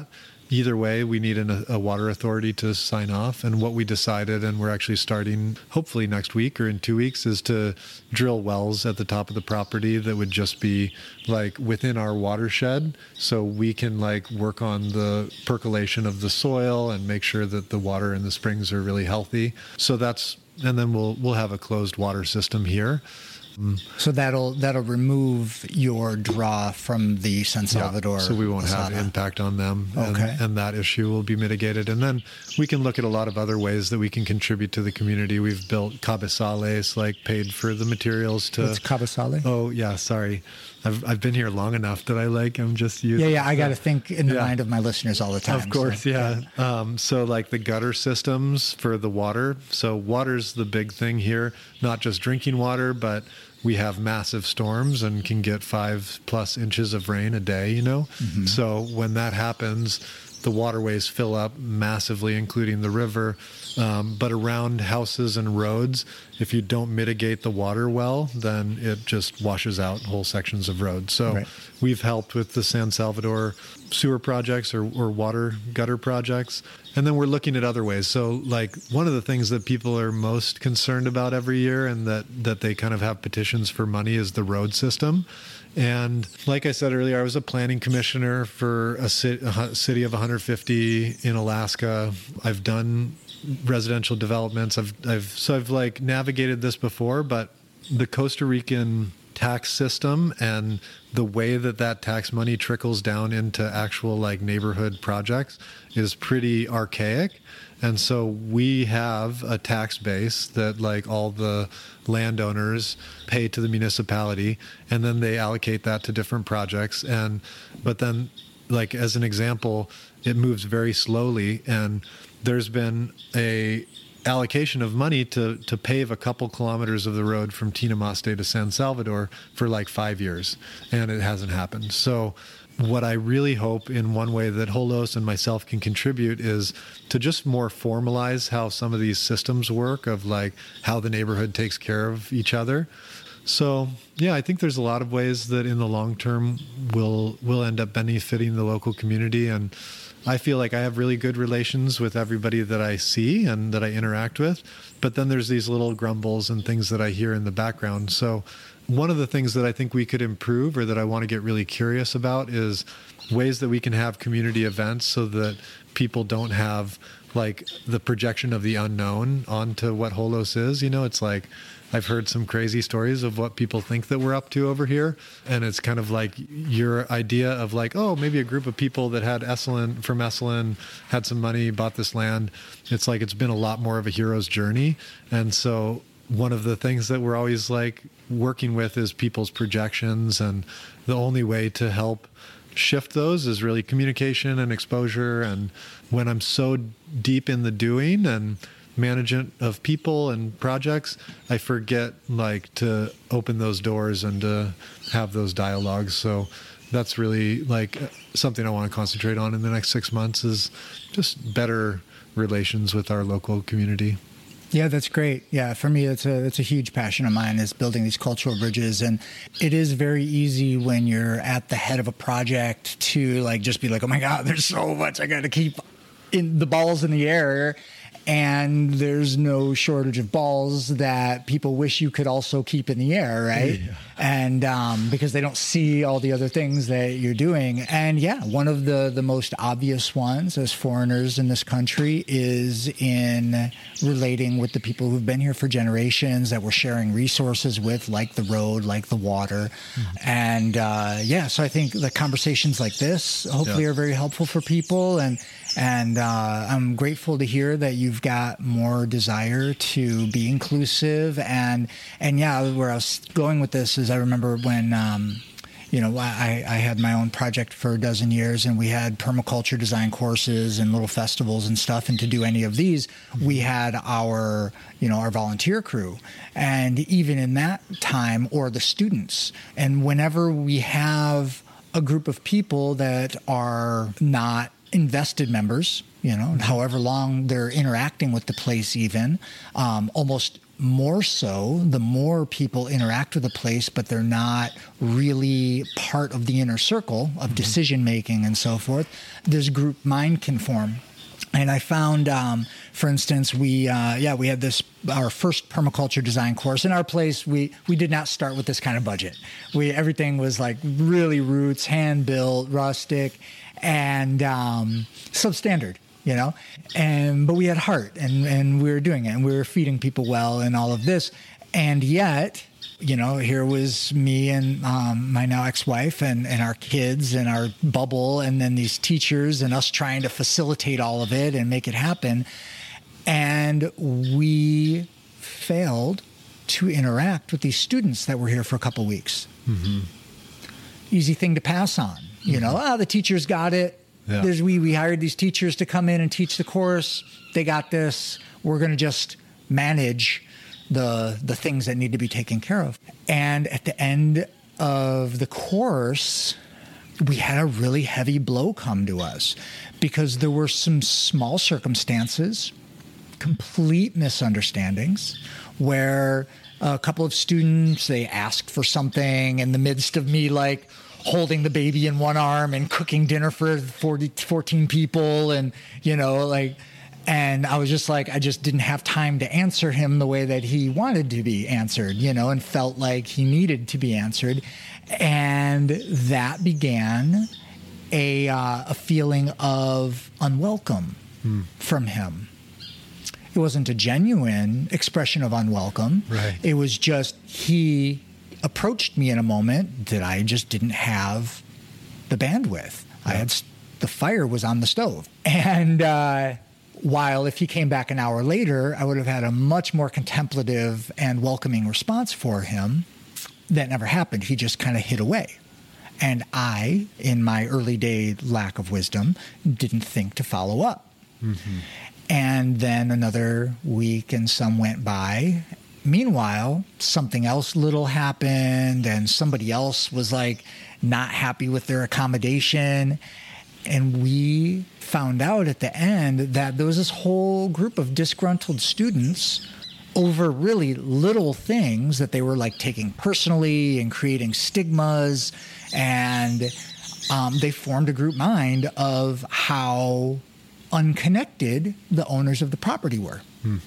either way, we need a water authority to sign off. And what we decided, and we're actually starting hopefully next week or in 2 weeks, is to drill wells at the top of the property that would just be like within our watershed, so we can like work on the percolation of the soil and make sure that the water in the springs are really healthy. So and then we'll have a closed water system here. So that'll remove your draw from the San Salvador. So we won't have impact on them, and that issue will be mitigated. And then we can look at a lot of other ways that we can contribute to the community. We've built cabezales, like paid for the materials to. What's cabezale? Oh yeah, sorry. I've been here long enough that I'm just using. Yeah. I got to think in the mind of my listeners all the time. Of course, so, yeah. So like the gutter systems for the water. So water's the big thing here, not just drinking water, but we have massive storms and can get 5+ inches of rain a day, Mm-hmm. So when that happens, the waterways fill up massively, including the river. But around houses and roads, if you don't mitigate the water well, then it just washes out whole sections of road. So we've helped with the San Salvador sewer projects or water gutter projects. And then we're looking at other ways. So like one of the things that people are most concerned about every year, and that they kind of have petitions for money, is the road system. And like I said earlier, I was a planning commissioner for a city of 150 in Alaska. I've done residential developments. I've like navigated this before, but the Costa Rican tax system and the way that tax money trickles down into actual like neighborhood projects is pretty archaic. And so we have a tax base that like all the landowners pay to the municipality, and then they allocate that to different projects. But then, like as an example, it moves very slowly, and there's been a allocation of money to pave a couple kilometers of the road from Tinamaste to San Salvador for like 5 years, and it hasn't happened. So what I really hope in one way that Holos and myself can contribute is to just more formalize how some of these systems work, of like how the neighborhood takes care of each other. So yeah, I think there's a lot of ways that in the long term will end up benefiting the local community. And I feel like I have really good relations with everybody that I see and that I interact with. But then there's these little grumbles and things that I hear in the background. So one of the things that I think we could improve, or that I want to get really curious about, is ways that we can have community events so that people don't have like the projection of the unknown onto what Holos is. It's like I've heard some crazy stories of what people think that we're up to over here. And it's kind of like your idea of like, oh, maybe a group of people that had from Esalen had some money, bought this land. It's like it's been a lot more of a hero's journey. And so one of the things that we're always like working with is people's projections. And the only way to help shift those is really communication and exposure. And when I'm so deep in the doing and management of people and projects, I forget like to open those doors and to have those dialogues. So that's really like something I want to concentrate on in the next 6 months, is just better relations with our local community. Yeah, that's great. Yeah, for me, it's a huge passion of mine, is building these cultural bridges. And it is very easy when you're at the head of a project to like just be like, oh my God, there's so much I got to keep in the balls in the air. And there's no shortage of balls that people wish you could also keep in the air, right? Yeah. And because they don't see all the other things that you're doing. And yeah, one of the most obvious ones as foreigners in this country is in relating with the people who've been here for generations, that we're sharing resources with, like the road, like the water. Mm-hmm. And so I think the conversations like this hopefully are very helpful for people. And I'm grateful to hear that you've got more desire to be inclusive. And yeah, where I was going with this is I remember when, I had my own project for a dozen years, and we had permaculture design courses and little festivals and stuff. And to do any of these, we had our volunteer crew. And even in that time, or the students. And whenever we have a group of people that are not invested members, however long they're interacting with the place, even almost more so, the more people interact with the place, but they're not really part of the inner circle of decision making and so forth, this group mind can form. And I found, for instance, we had our first permaculture design course in our place. We did not start with this kind of budget. Everything was like really roots, hand built, rustic, and substandard. But we had heart and we were doing it and we were feeding people well and all of this. And yet, here was me and my now ex-wife and our kids and our bubble and then these teachers and us trying to facilitate all of it and make it happen. And we failed to interact with these students that were here for a couple of weeks. Mm-hmm. Easy thing to pass on. The teachers got it. Yeah. We hired these teachers to come in and teach the course. They got this. We're going to just manage the things that need to be taken care of. And at the end of the course, we had a really heavy blow come to us because there were some small circumstances, complete misunderstandings, where a couple of students, they asked for something in the midst of me holding the baby in one arm and cooking dinner for 14 people. And, and I was just I just didn't have time to answer him the way that he wanted to be answered, and felt like he needed to be answered. And that began a feeling of unwelcome from him. It wasn't a genuine expression of unwelcome. Right. It was just he approached me in a moment that I just didn't have the bandwidth. Yeah. The fire was on the stove. And while if he came back an hour later, I would have had a much more contemplative and welcoming response for him, that never happened. He just kind of hid away. And I, in my early day lack of wisdom, didn't think to follow up. Mm-hmm. And then another week and some went by. Meanwhile, something else little happened and somebody else was not happy with their accommodation. And we found out at the end that there was this whole group of disgruntled students over really little things that they were taking personally and creating stigmas. And they formed a group mind of how unconnected the owners of the property were.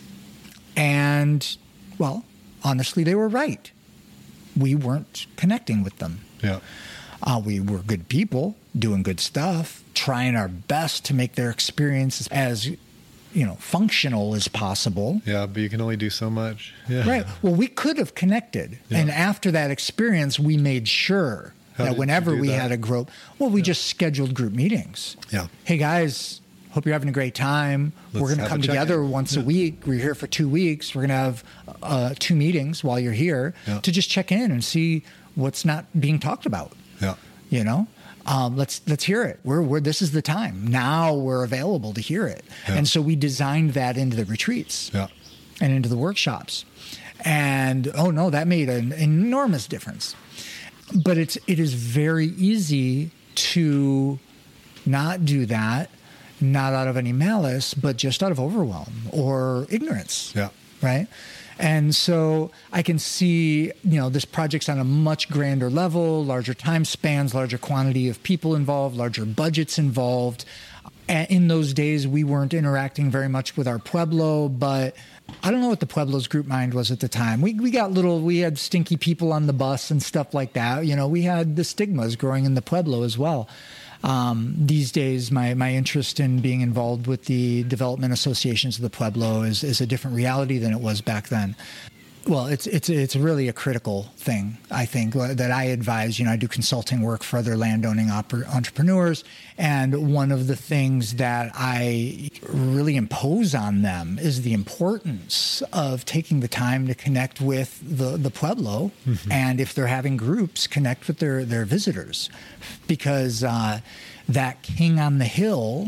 And well, honestly, they were right. We weren't connecting with them. Yeah. We were good people doing good stuff, trying our best to make their experience as, functional as possible. Yeah, but you can only do so much. Yeah. Right. Well, we could have connected. Yeah. And after that experience, we made sure that whenever we had a group, we just scheduled group meetings. Yeah. Hey, guys, hope you're having a great time. We're going to come together once a week. We're here for 2 weeks. We're going to have 2 meetings while you're here to just check in and see what's not being talked about. Yeah. Let's hear it. This is the time. Now we're available to hear it. Yeah. And so we designed that into the retreats and into the workshops. And that made an enormous difference. But it is very easy to not do that, not out of any malice, but just out of overwhelm or ignorance. Yeah. Right. And so I can see, this project's on a much grander level, larger time spans, larger quantity of people involved, larger budgets involved. And in those days, we weren't interacting very much with our Pueblo, but I don't know what the Pueblo's group mind was at the time. We had stinky people on the bus and stuff like that. We had the stigmas growing in the Pueblo as well. These days, my interest in being involved with the development associations of the Pueblo is a different reality than it was back then. Well, it's really a critical thing, I think, that I advise. I do consulting work for other landowning entrepreneurs, and one of the things that I really impose on them is the importance of taking the time to connect with the Pueblo, and if they're having groups, connect with their visitors, because that king on the hill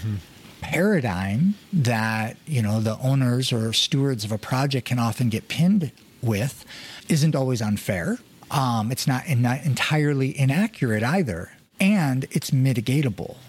paradigm that the owners or stewards of a project can often get pinned with isn't always unfair. It's not entirely inaccurate either, and it's mitigatable.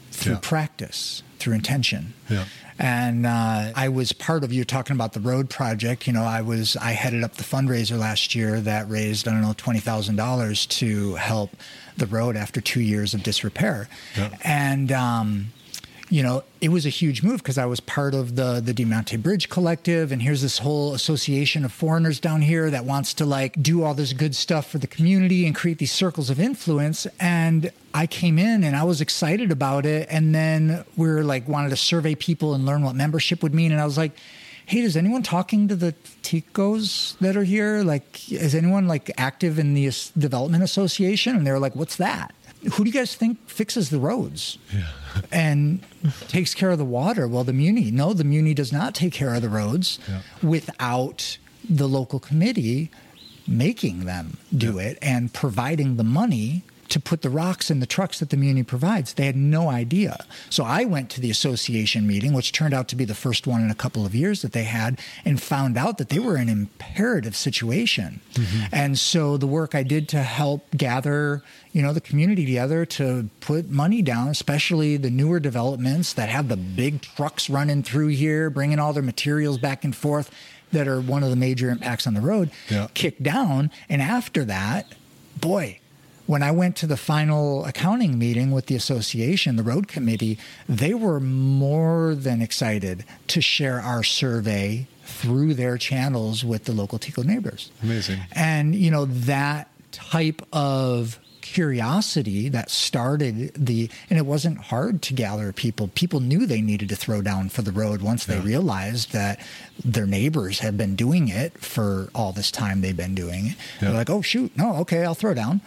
through practice, through intention. Yeah. And I was part of, you're talking about the road project. I headed up the fundraiser last year that raised, $20,000 to help the road after 2 years of disrepair. Yeah. And, it was a huge move because I was part of the Diamante Bridge Collective, and here's this whole association of foreigners down here that wants to do all this good stuff for the community and create these circles of influence. And I came in and I was excited about it. And then we wanted to survey people and learn what membership would mean. And I was like, hey, is anyone talking to the Ticos that are here? Is anyone active in the development association? And they were like, what's that? Who do you guys think fixes the roads and takes care of the water? Well, the Muni. No, the Muni does not take care of the roads without the local committee making them do it and providing the money to put the rocks in the trucks that the Muni provides. They had no idea. So I went to the association meeting, which turned out to be the first one in a couple of years that they had, and found out that they were in an imperative situation. Mm-hmm. And so the work I did to help gather, the community together to put money down, especially the newer developments that have the big trucks running through here, bringing all their materials back and forth that are one of the major impacts on the road, kicked down. And after that, boy, when I went to the final accounting meeting with the association, the road committee, they were more than excited to share our survey through their channels with the local Tico neighbors. Amazing. And, that type of curiosity that started and it wasn't hard to gather people. People knew they needed to throw down for the road once they realized that their neighbors had been doing it for all this time they've been doing it. They're like, oh, shoot, no, okay, I'll throw down.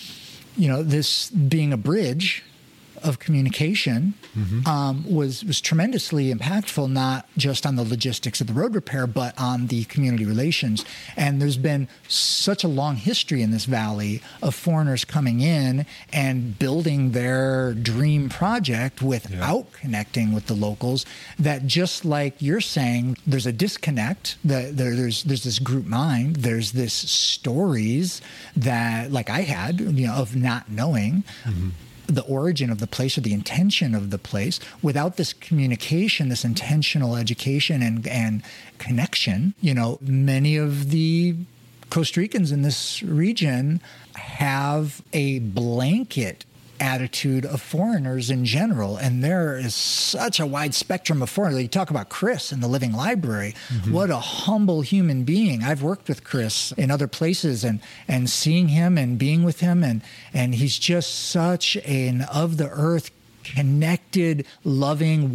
This being a bridge of communication was tremendously impactful, not just on the logistics of the road repair, but on the community relations. And there's been such a long history in this valley of foreigners coming in and building their dream project without connecting with the locals, that just like you're saying, there's a disconnect, that there's this group mind, there's this stories that I had, of not knowing the origin of the place or the intention of the place. Without this communication, this intentional education and connection, many of the Costa Ricans in this region have a blanket attitude of foreigners in general, and there is such a wide spectrum of foreigners. You talk about Chris in the Living Library. What a humble human being. I've worked with Chris in other places and seeing him and being with him, and he's just such an of the earth, connected, loving,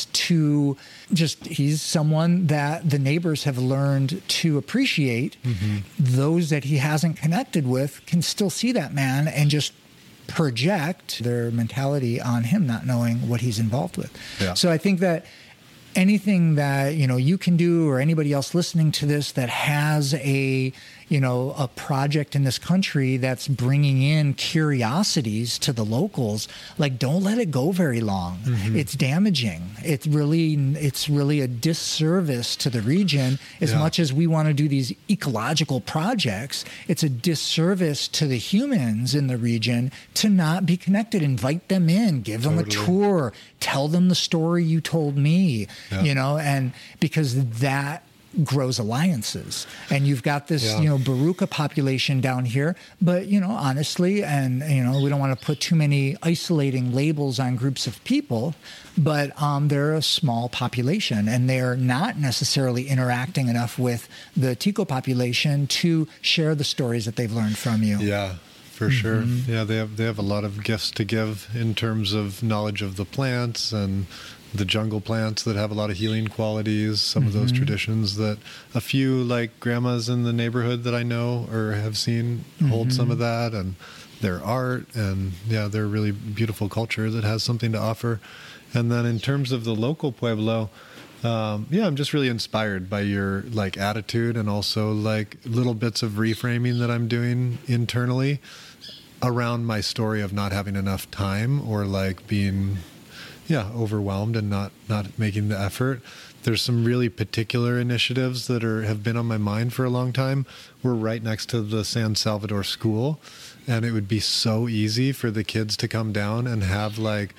he's someone that the neighbors have learned to appreciate. Those that he hasn't connected with can still see that man and just project their mentality on him, not knowing what he's involved with. So I think that anything that you can do, or anybody else listening to this that has a project in this country that's bringing in curiosities to the locals, don't let it go very long. It's damaging. It's really a disservice to the region. As much as we want to do these ecological projects, it's a disservice to the humans in the region to not be connected. Invite them in, give them a tour, tell them the story you told me, and because that grows alliances. And you've got this, Baruca population down here, but, honestly, and, we don't want to put too many isolating labels on groups of people, but they're a small population, and they're not necessarily interacting enough with the Tico population to share the stories that they've learned from you. Yeah. For sure. Yeah, they have a lot of gifts to give in terms of knowledge of the plants and the jungle plants that have a lot of healing qualities, some of those traditions that a few grandmas in the neighborhood that I know or have seen hold some of that, and their art, and they're a really beautiful culture that has something to offer. And then in terms of the local Pueblo, I'm just really inspired by your attitude, and also little bits of reframing that I'm doing internally around my story of not having enough time, or being overwhelmed and not making the effort. There's some really particular initiatives that have been on my mind for a long time. We're right next to the San Salvador school, and it would be so easy for the kids to come down and have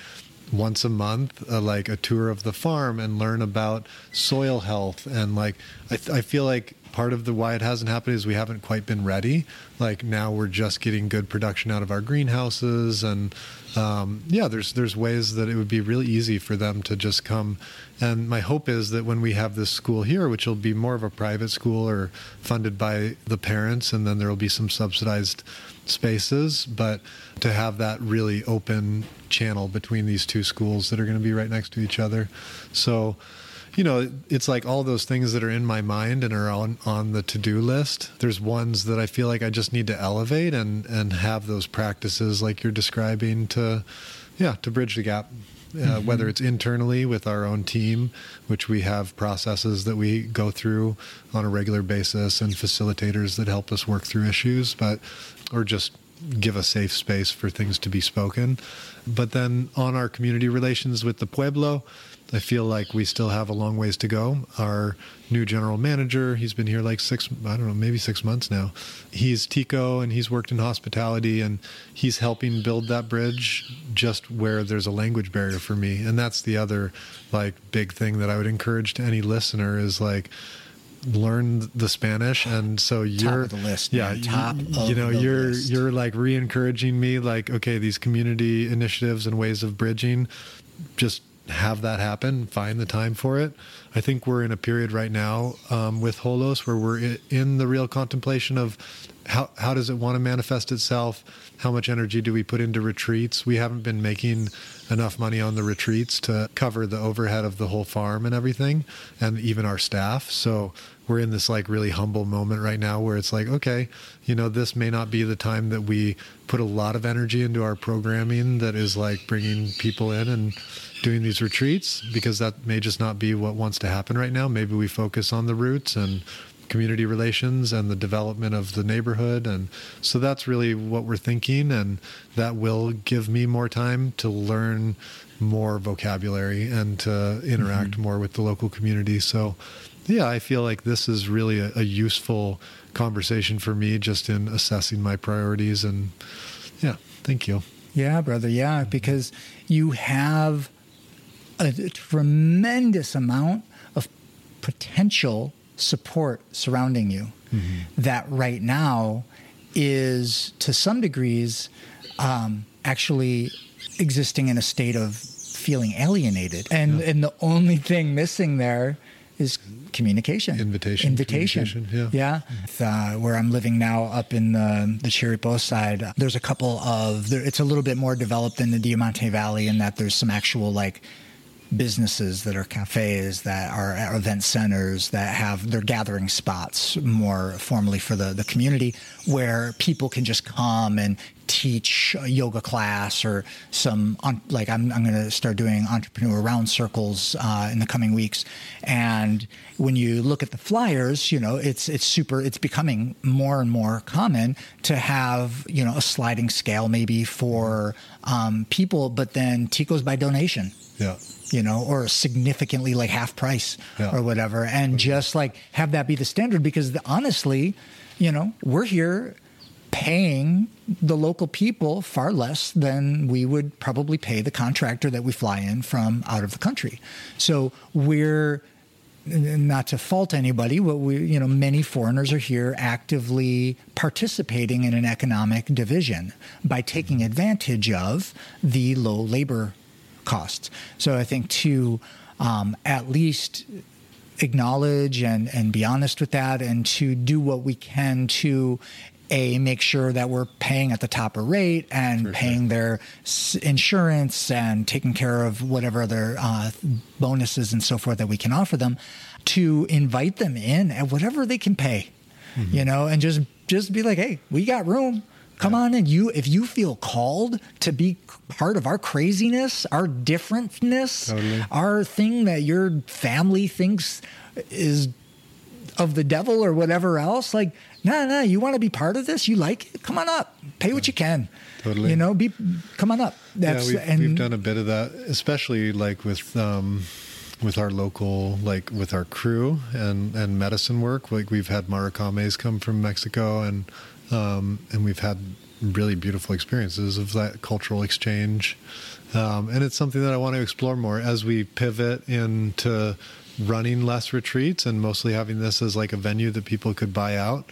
once a month, like a tour of the farm and learn about soil health. And like, I feel like part of the why it hasn't happened is we haven't quite been ready. Like now we're just getting good production out of our greenhouses. And there's ways that it would be really easy for them to just come. And my hope is that when we have this school here, which will be more of a private school or funded by the parents, and then there will be some subsidized spaces, but to have that really open channel between these two schools that are going to be right next to each other. So, it's like all those things that are in my mind and are on the to-do list. There's ones that I feel like I just need to elevate and have those practices like you're describing to bridge the gap. Whether it's internally with our own team, which we have processes that we go through on a regular basis and facilitators that help us work through issues, or just give a safe space for things to be spoken. But then on our community relations with the Pueblo, I feel like we still have a long ways to go. Our new general manager, he's been here like maybe 6 months now. He's Tico and he's worked in hospitality, and he's helping build that bridge just where there's a language barrier for me. And that's the other like big thing that I would encourage to any listener is like, learn the Spanish. And so you're top of the list, yeah, you're like re-encouraging me like, okay, these community initiatives and ways of bridging, just have that happen, find the time for it. I think we're in a period right now with Holos where we're in the real contemplation of how does it want to manifest itself? How much energy do we put into retreats? We haven't been making enough money on the retreats to cover the overhead of the whole farm and everything, and even our staff. So we're in this like really humble moment right now where it's like, okay, this may not be the time that we put a lot of energy into our programming that is like bringing people in and doing these retreats, because that may just not be what wants to happen right now. Maybe we focus on the roots and community relations and the development of the neighborhood. And so that's really what we're thinking. And that will give me more time to learn more vocabulary and to interact more with the local community. So yeah, I feel like this is really a useful conversation for me just in assessing my priorities. And yeah, thank you. Yeah, brother. Yeah, because you have a tremendous amount of potential support surrounding you that right now is to some degrees actually existing in a state of feeling alienated. And the only thing missing there is communication. Invitation. Yeah. Where I'm living now up in the Chiripo side, there's a couple of, it's a little bit more developed than the Diamante Valley in that there's some actual like businesses that are cafes, that are event centers, that have their gathering spots more formally for the community, where people can just come and teach a yoga class or some, like I'm going to start doing entrepreneur round circles in the coming weeks. And when you look at the flyers, it's becoming more and more common to have, a sliding scale maybe for people, but then Tico's by donation. Yeah. Or significantly like half price or whatever. And just like have that be the standard, because honestly, we're here paying the local people far less than we would probably pay the contractor that we fly in from out of the country. So we're, not to fault anybody, but many foreigners are here actively participating in an economic division by taking advantage of the low labor costs. So I think to at least acknowledge and be honest with that, and to do what we can to make sure that we're paying at the top of rate and paying their insurance and taking care of whatever other bonuses and so forth that we can offer them, to invite them in at whatever they can pay, and just be like, hey, we got room. Come on in. If you feel called to be part of our craziness, our differentness, our thing that your family thinks is of the devil or whatever else, like, no, you want to be part of this? You like it? Come on up. Pay what you can. Totally. Come on up. We've done a bit of that, especially like with our local, like with our crew and medicine work. Like we've had Maracames come from Mexico, and we've had really beautiful experiences of that cultural exchange. And it's something that I want to explore more as we pivot into running less retreats and mostly having this as like a venue that people could buy out.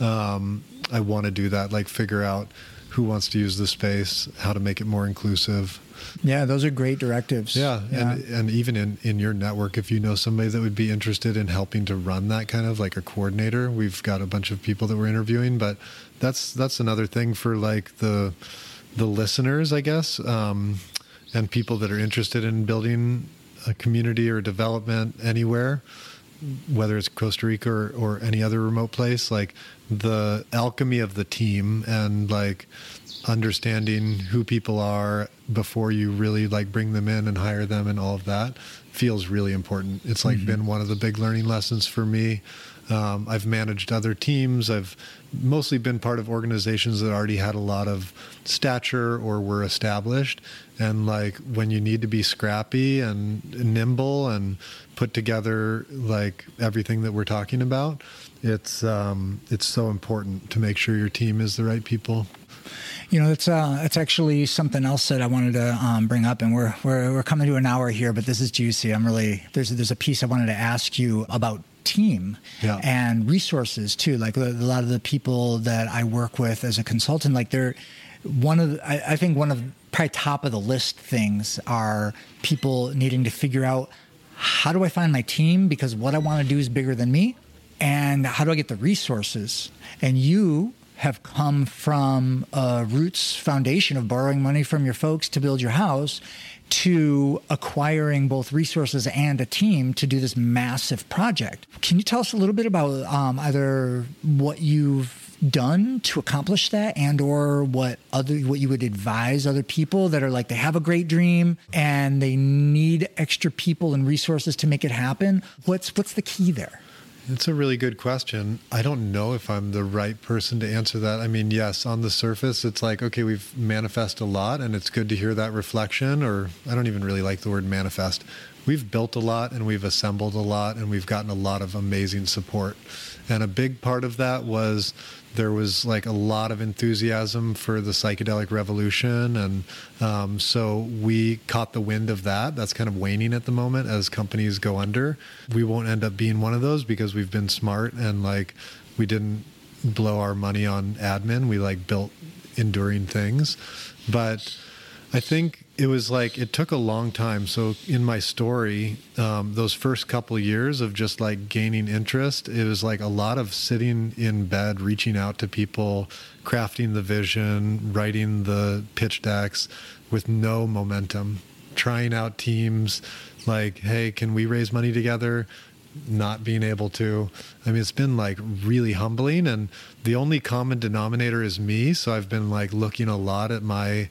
I want to do that, like figure out who wants to use the space, how to make it more inclusive. Yeah, those are great directives. Yeah. And even in your network, if you know somebody that would be interested in helping to run that, kind of like a coordinator, we've got a bunch of people that we're interviewing, but that's another thing for like the listeners, I guess, and people that are interested in building a community or development anywhere, whether it's Costa Rica or any other remote place, like the alchemy of the team and like understanding who people are before you really like bring them in and hire them and all of that feels really important. It's like been one of the big learning lessons for me. I've managed other teams. I've mostly been part of organizations that already had a lot of stature or were established. And like when you need to be scrappy and nimble and put together like everything that we're talking about, it's so important to make sure your team is the right people. You know, it's actually something else that I wanted to bring up, and we're coming to an hour here, but this is juicy. There's a piece I wanted to ask you about team and resources too. Like a lot of the people that I work with as a consultant, like I think one of probably top of the list things are people needing to figure out, how do I find my team? Because what I want to do is bigger than me. And how do I get the resources? And you have come from a roots foundation of borrowing money from your folks to build your house to acquiring both resources and a team to do this massive project. Can you tell us a little bit about either what you've done to accomplish that, and or what you would advise other people that are like, they have a great dream and they need extra people and resources to make it happen? What's the key there? It's a really good question. I don't know if I'm the right person to answer that. I mean, yes, on the surface, it's like, okay, we've manifested a lot and it's good to hear that reflection, or I don't even really like the word manifest. We've built a lot and we've assembled a lot and we've gotten a lot of amazing support. And a big part of that was there was like a lot of enthusiasm for the psychedelic revolution. And so we caught the wind of that. That's kind of waning at the moment as companies go under. We won't end up being one of those because we've been smart and like we didn't blow our money on admin. We like built enduring things. But I think it was like, it took a long time. So in my story, those first couple of years of just like gaining interest, it was like a lot of sitting in bed, reaching out to people, crafting the vision, writing the pitch decks with no momentum, trying out teams like, hey, can we raise money together? Not being able to. I mean, it's been like really humbling, and the only common denominator is me. So I've been like looking a lot at my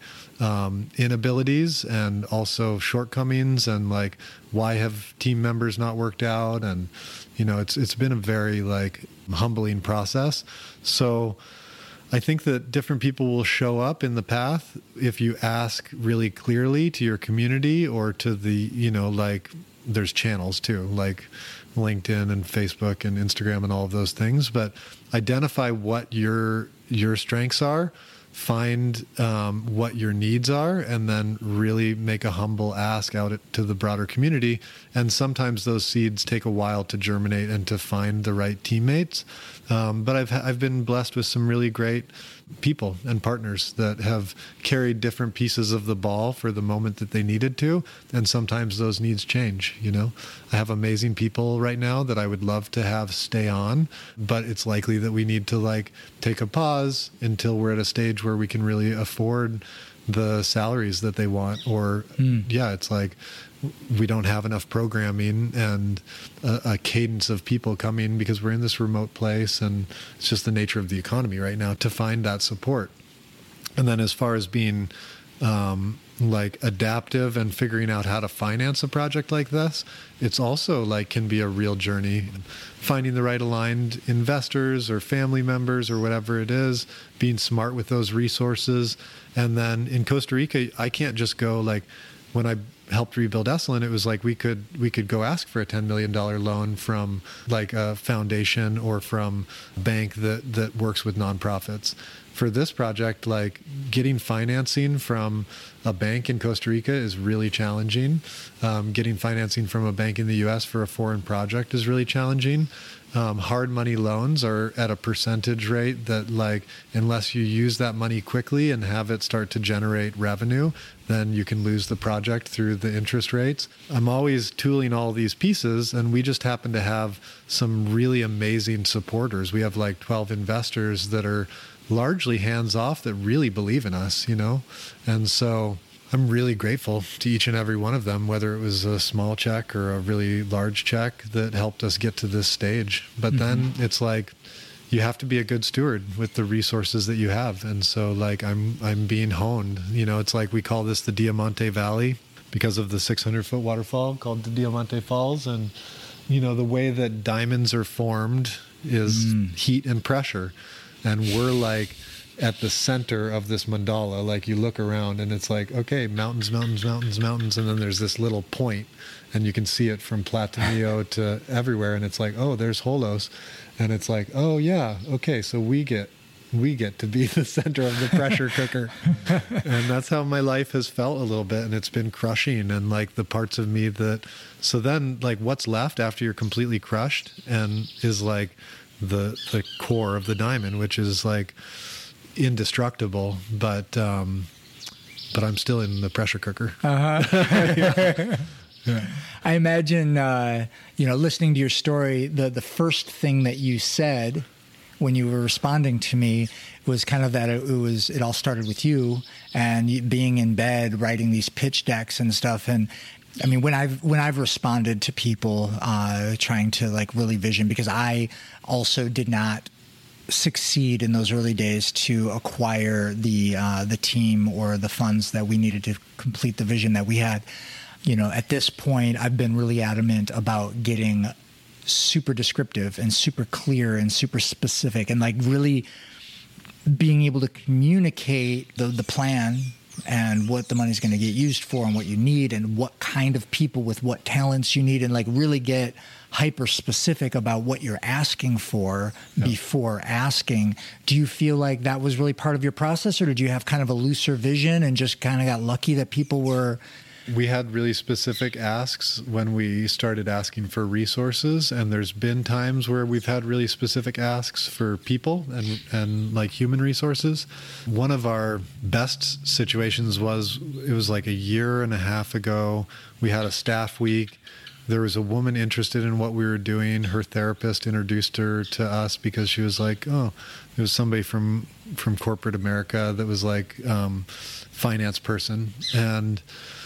inabilities and also shortcomings, and like, why have team members not worked out? And you know, it's been a very like humbling process. So I think that different people will show up in the path if you ask really clearly to your community or to the, you know, like there's channels too, like LinkedIn and Facebook and Instagram and all of those things, but identify what your strengths are, find what your needs are, and then really make a humble ask out to the broader community. And sometimes those seeds take a while to germinate and to find the right teammates. But I've been blessed with some really great people and partners that have carried different pieces of the ball for the moment that they needed to. And sometimes those needs change, you know. I have amazing people right now that I would love to have stay on, but it's likely that we need to like take a pause until we're at a stage where we can really afford the salaries that they want. Or it's like we don't have enough programming and a cadence of people coming because we're in this remote place, and it's just the nature of the economy right now to find that support. And then as far as being like adaptive and figuring out how to finance a project like this, it's also like can be a real journey. Finding the right aligned investors or family members or whatever it is, being smart with those resources. And then in Costa Rica, I can't just go like, when helped rebuild Esalen, it was like we could go ask for a $10 million loan from like a foundation or from a bank that works with nonprofits. For this project, like getting financing from a bank in Costa Rica is really challenging. Getting financing from a bank in the U.S. for a foreign project is really challenging. Hard money loans are at a percentage rate that, like, unless you use that money quickly and have it start to generate revenue, then you can lose the project through the interest rates. I'm always tooling all these pieces, and we just happen to have some really amazing supporters. We have like 12 investors that are largely hands-off that really believe in us, you know? And so I'm really grateful to each and every one of them, whether it was a small check or a really large check that helped us get to this stage. But then it's like, you have to be a good steward with the resources that you have. And so like, I'm being honed, you know, it's like we call this the Diamante Valley because of the 600-foot waterfall called the Diamante Falls. And, you know, the way that diamonds are formed is heat and pressure. And we're like at the center of this mandala. Like you look around and it's like, okay, mountains, mountains, mountains, mountains. And then there's this little point and you can see it from Platanillo to everywhere. And it's like, oh, there's Xolos. And it's like, oh yeah, okay, so we get to be the center of the pressure cooker. And that's how my life has felt a little bit. And it's been crushing. And like the parts of me that, so then like what's left after you're completely crushed and is like the core of the diamond, which is like indestructible, but I'm still in the pressure cooker. Yeah. I imagine, listening to your story, the first thing that you said when you were responding to me was kind of that it all started with you and you being in bed, writing these pitch decks and stuff. And I mean, when I've responded to people trying to like really vision, because I also did not succeed in those early days to acquire the team or the funds that we needed to complete the vision that we had. You know, at this point, I've been really adamant about getting super descriptive and super clear and super specific and like really being able to communicate the plan and what the money's going to get used for and what you need and what kind of people with what talents you need and like really get hyper specific about what you're asking for before asking. Do you feel like that was really part of your process, or did you have kind of a looser vision and just kind of got lucky that people were... We had really specific asks when we started asking for resources, and there's been times where we've had really specific asks for people and like human resources. One of our best situations was like a year and a half ago. We had a staff week. There was a woman interested in what we were doing. Her therapist introduced her to us because she was like, oh, it was somebody from corporate America that was like finance person. And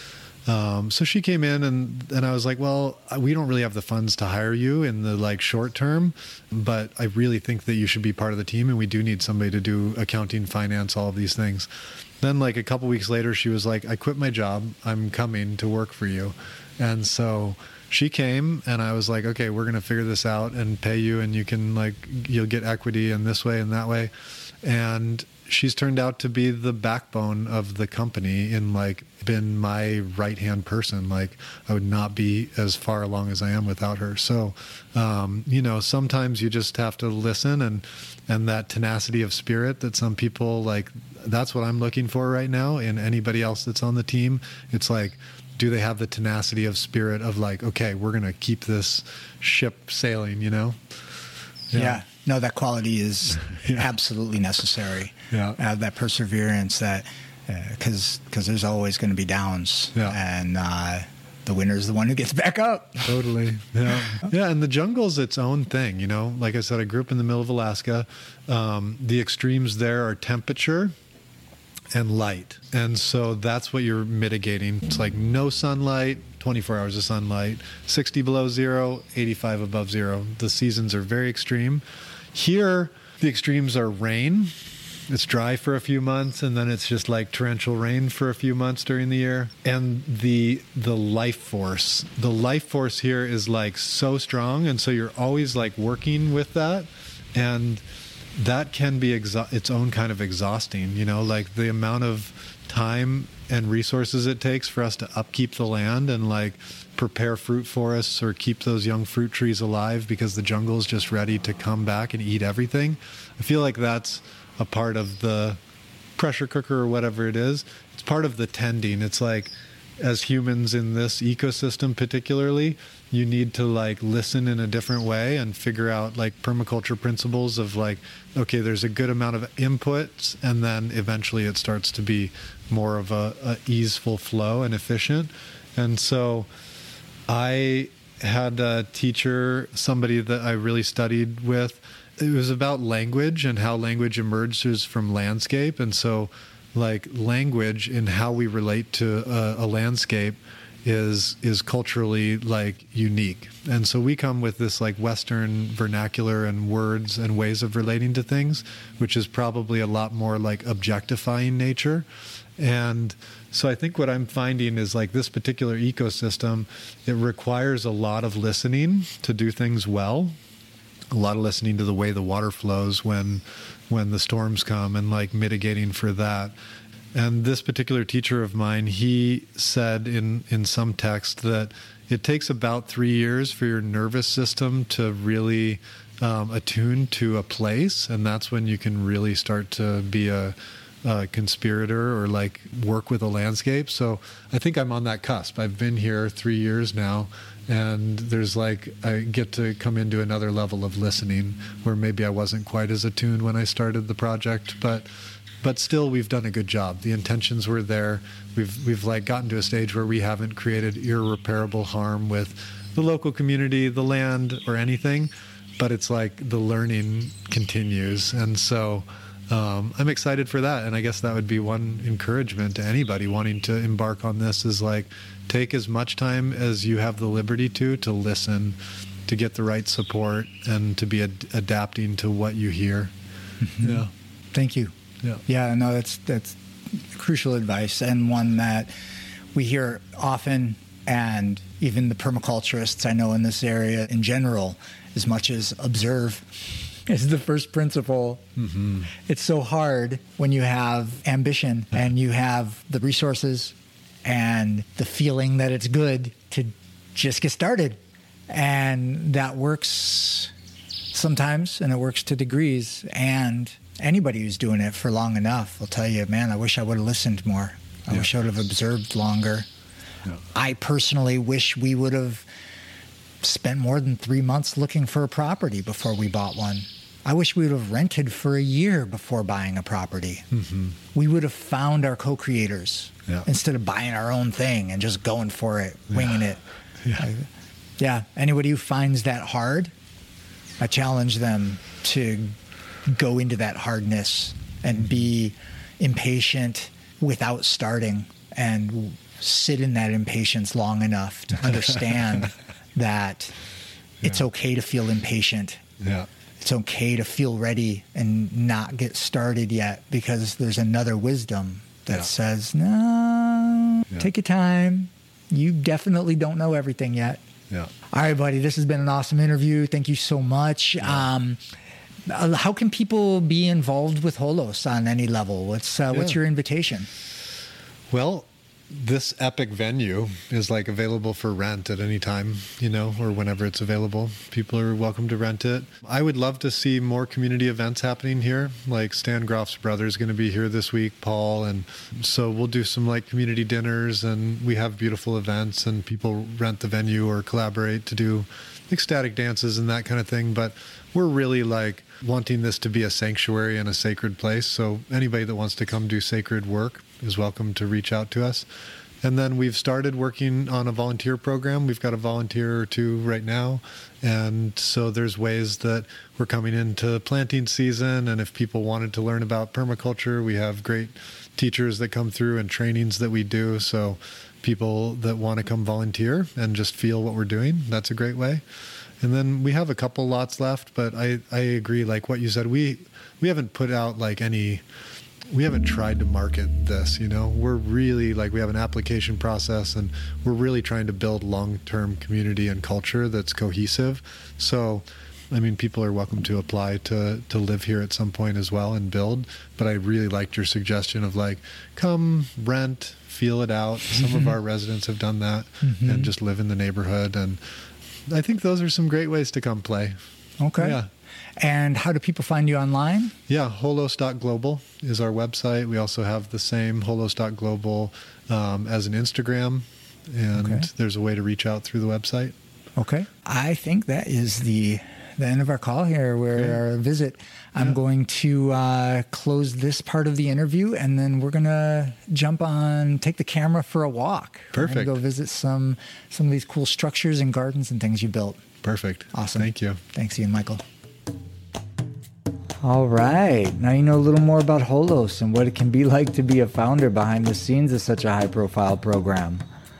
so she came in and I was like, well, we don't really have the funds to hire you in the like short term, but I really think that you should be part of the team and we do need somebody to do accounting, finance, all of these things. Then like a couple weeks later, she was like, I quit my job. I'm coming to work for you. And so she came and I was like, okay, we're going to figure this out and pay you and you can like, you'll get equity in this way and that way. And she's turned out to be the backbone of the company and like been my right-hand person. Like I would not be as far along as I am without her. So, sometimes you just have to listen and that tenacity of spirit that some people like, that's what I'm looking for right now in anybody else that's on the team. It's like, do they have the tenacity of spirit of like, okay, we're going to keep this ship sailing, you know? Yeah. No, that quality is absolutely necessary. Yeah. That perseverance, that because there's always going to be downs, and the winner is the one who gets back up. Totally. Yeah. Yeah. And the jungle's its own thing. You know, like I said, I grew up in the middle of Alaska. The extremes there are temperature and light, and so that's what you're mitigating. It's like no sunlight. 24 hours of sunlight, 60 below zero, 85 above zero. The seasons are very extreme. Here, the extremes are rain. It's dry for a few months, and then it's just like torrential rain for a few months during the year. And the life force here is like so strong, and so you're always like working with that. And that can be its own kind of exhausting, like the amount of time and resources it takes for us to upkeep the land and like prepare fruit forests or keep those young fruit trees alive because the jungle is just ready to come back and eat everything. I feel like that's a part of the pressure cooker or whatever it is. It's part of the tending. It's like, as humans in this ecosystem particularly, you need to like listen in a different way and figure out like permaculture principles of like, okay, there's a good amount of inputs, and then eventually it starts to be more of a easeful flow and efficient. And so I had a teacher, somebody that I really studied with. It was about language and how language emerges from landscape. And so like language and how we relate to a landscape is culturally like unique. And so we come with this like Western vernacular and words and ways of relating to things, which is probably a lot more like objectifying nature. And so I think what I'm finding is like this particular ecosystem, it requires a lot of listening to do things well, a lot of listening to the way the water flows when the storms come and like mitigating for that. And this particular teacher of mine, he said in some text that it takes about 3 years for your nervous system to really attune to a place. And that's when you can really start to be a conspirator or like work with a landscape. So I think I'm on that cusp. I've been here 3 years now, and there's like, I get to come into another level of listening where maybe I wasn't quite as attuned when I started the project, but still we've done a good job. The intentions were there. We've like gotten to a stage where we haven't created irreparable harm with the local community, the land, or anything, but it's like the learning continues. And so I'm excited for that. And I guess that would be one encouragement to anybody wanting to embark on this, is like, take as much time as you have the liberty to listen, to get the right support, and to be adapting to what you hear. Mm-hmm. Yeah. Thank you. Yeah, no, that's crucial advice, and one that we hear often, and even the permaculturists I know in this area in general, as much as observe is the first principle. Mm-hmm. It's so hard when you have ambition and you have the resources and the feeling that it's good to just get started. And that works sometimes, and it works to degrees. And anybody who's doing it for long enough will tell you, man, I wish I would have listened more. I wish I would have observed longer. Yeah. I personally wish we would have spent more than 3 months looking for a property before we bought one. I wish we would have rented for a year before buying a property. Mm-hmm. We would have found our co-creators instead of buying our own thing and just going for it, winging it. Yeah. Anybody who finds that hard, I challenge them to go into that hardness and be impatient without starting, and sit in that impatience long enough to understand that it's okay to feel impatient. Yeah. It's okay to feel ready and not get started yet, because there's another wisdom that says, no, take your time. You definitely don't know everything yet. Yeah. All right, buddy, this has been an awesome interview. Thank you so much. Yeah. How can people be involved with Holos on any level? What's your invitation? Well, this epic venue is like available for rent at any time, or whenever it's available. People are welcome to rent it. I would love to see more community events happening here. Like Stan Groff's brother is going to be here this week, Paul. And so we'll do some like community dinners, and we have beautiful events, and people rent the venue or collaborate to do ecstatic dances and that kind of thing. But we're really like wanting this to be a sanctuary and a sacred place. So anybody that wants to come do sacred work is welcome to reach out to us. And then we've started working on a volunteer program. We've got a volunteer or two right now. And so there's ways that we're coming into planting season. And if people wanted to learn about permaculture, we have great teachers that come through and trainings that we do. So people that want to come volunteer and just feel what we're doing, that's a great way. And then we have a couple lots left, but I agree, like what you said, we haven't put out like we haven't tried to market this, We're really like, we have an application process, and we're really trying to build long-term community and culture that's cohesive. So I mean, people are welcome to apply to live here at some point as well and build. But I really liked your suggestion of like, come rent, feel it out. Some of our residents have done that and just live in the neighborhood. And I think those are some great ways to come play. Okay. Yeah. And how do people find you online? Yeah, holos.global is our website. We also have the same holos.global as an Instagram, and there's a way to reach out through the website. Okay. I think that is the end of our call here, our visit. I'm going to close this part of the interview, and then we're going to take the camera for a walk. Perfect. We're going to go visit some of these cool structures and gardens and things you built. Perfect. Awesome. Thank you. Thanks, Ian Michael. All right. Now you know a little more about Holos and what it can be like to be a founder behind the scenes of such a high-profile program.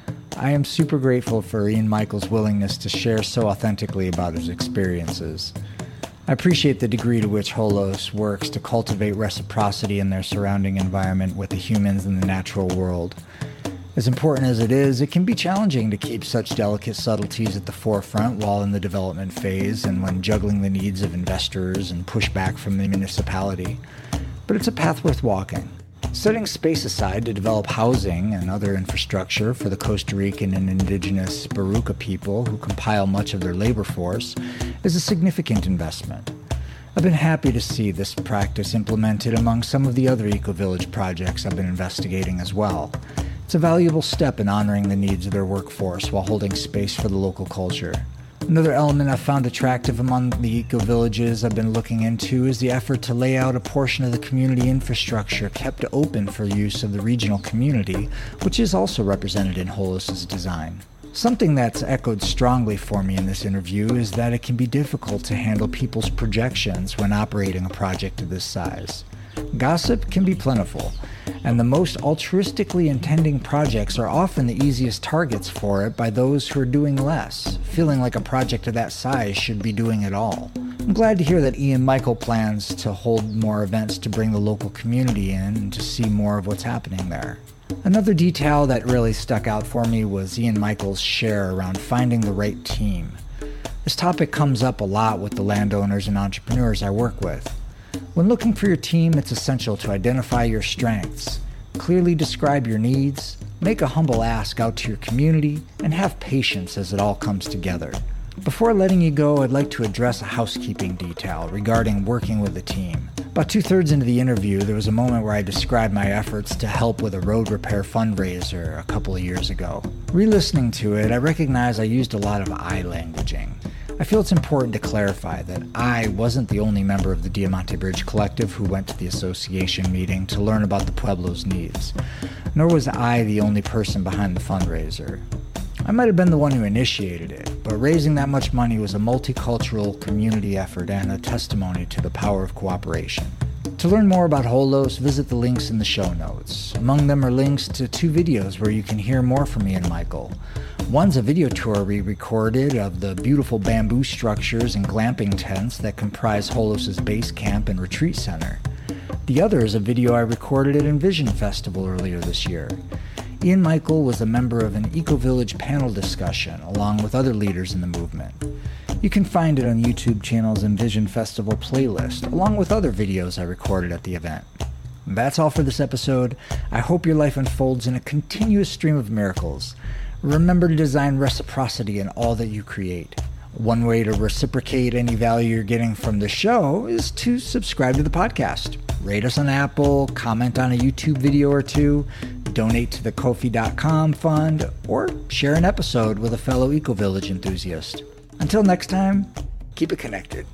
I am super grateful for Ian Michael's willingness to share so authentically about his experiences. I appreciate the degree to which Holos works to cultivate reciprocity in their surrounding environment with the humans and the natural world. As important as it is, it can be challenging to keep such delicate subtleties at the forefront while in the development phase and when juggling the needs of investors and pushback from the municipality. But it's a path worth walking. Setting space aside to develop housing and other infrastructure for the Costa Rican and indigenous Baruca people who compile much of their labor force is a significant investment. I've been happy to see this practice implemented among some of the other eco-village projects I've been investigating as well. It's a valuable step in honoring the needs of their workforce while holding space for the local culture. Another element I've found attractive among the eco-villages I've been looking into is the effort to lay out a portion of the community infrastructure kept open for use of the regional community, which is also represented in Holos' design. Something that's echoed strongly for me in this interview is that it can be difficult to handle people's projections when operating a project of this size. Gossip can be plentiful, and the most altruistically intending projects are often the easiest targets for it by those who are doing less, feeling like a project of that size should be doing it all. I'm glad to hear that Ian Michael plans to hold more events to bring the local community in and to see more of what's happening there. Another detail that really stuck out for me was Ian Michael's share around finding the right team. This topic comes up a lot with the landowners and entrepreneurs I work with. When looking for your team, it's essential to identify your strengths, clearly describe your needs, make a humble ask out to your community, and have patience as it all comes together. Before letting you go, I'd like to address a housekeeping detail regarding working with a team. About 2/3 into the interview, there was a moment where I described my efforts to help with a road repair fundraiser a couple of years ago. Re-listening to it, I recognize I used a lot of I languaging. I feel it's important to clarify that I wasn't the only member of the Diamante Bridge Collective who went to the association meeting to learn about the Pueblo's needs, nor was I the only person behind the fundraiser. I might have been the one who initiated it, but raising that much money was a multicultural community effort and a testimony to the power of cooperation. To learn more about Holos, visit the links in the show notes. Among them are links to 2 videos where you can hear more from me and Michael. One's a video tour we recorded of the beautiful bamboo structures and glamping tents that comprise Holos' base camp and retreat center. The other is a video I recorded at Envision Festival earlier this year. Ian Michael was a member of an Eco-Village panel discussion along with other leaders in the movement. You can find it on YouTube channel's Envision Festival playlist, along with other videos I recorded at the event. That's all for this episode. I hope your life unfolds in a continuous stream of miracles. Remember to design reciprocity in all that you create. One way to reciprocate any value you're getting from the show is to subscribe to the podcast. Rate us on Apple, comment on a YouTube video or 2, donate to the Ko-fi.com fund, or share an episode with a fellow Eco-Village enthusiast. Until next time, keep it connected.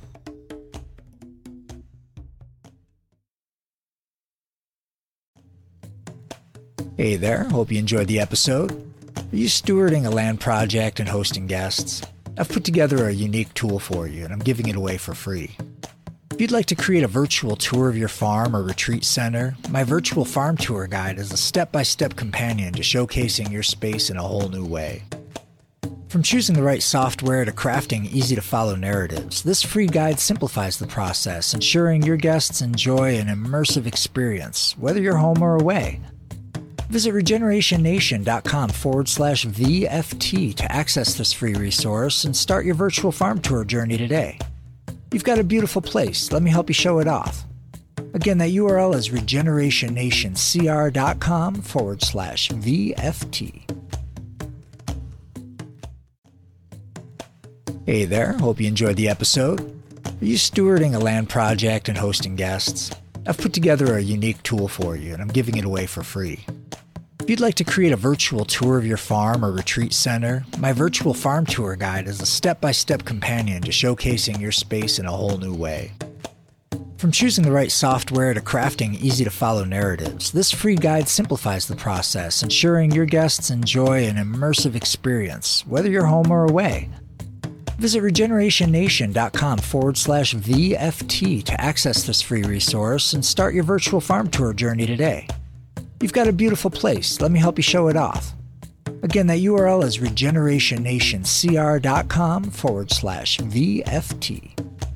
Hey there, hope you enjoyed the episode. Are you stewarding a land project and hosting guests? I've put together a unique tool for you, and I'm giving it away for free. If you'd like to create a virtual tour of your farm or retreat center, my virtual farm tour guide is a step-by-step companion to showcasing your space in a whole new way. From choosing the right software to crafting easy-to-follow narratives, this free guide simplifies the process, ensuring your guests enjoy an immersive experience, whether you're home or away. Visit regenerationnation.com/VFT to access this free resource and start your virtual farm tour journey today. You've got a beautiful place. Let me help you show it off. Again, that URL is regenerationnationscr.com/VFT. Hey there, hope you enjoyed the episode. Are you stewarding a land project and hosting guests? I've put together a unique tool for you, and I'm giving it away for free. If you'd like to create a virtual tour of your farm or retreat center, my virtual farm tour guide is a step-by-step companion to showcasing your space in a whole new way. From choosing the right software to crafting easy-to-follow narratives, this free guide simplifies the process, ensuring your guests enjoy an immersive experience, whether you're home or away. Visit regenerationnation.com/VFT to access this free resource and start your virtual farm tour journey today. You've got a beautiful place. Let me help you show it off. Again, that URL is regenerationnationscr.com/VFT.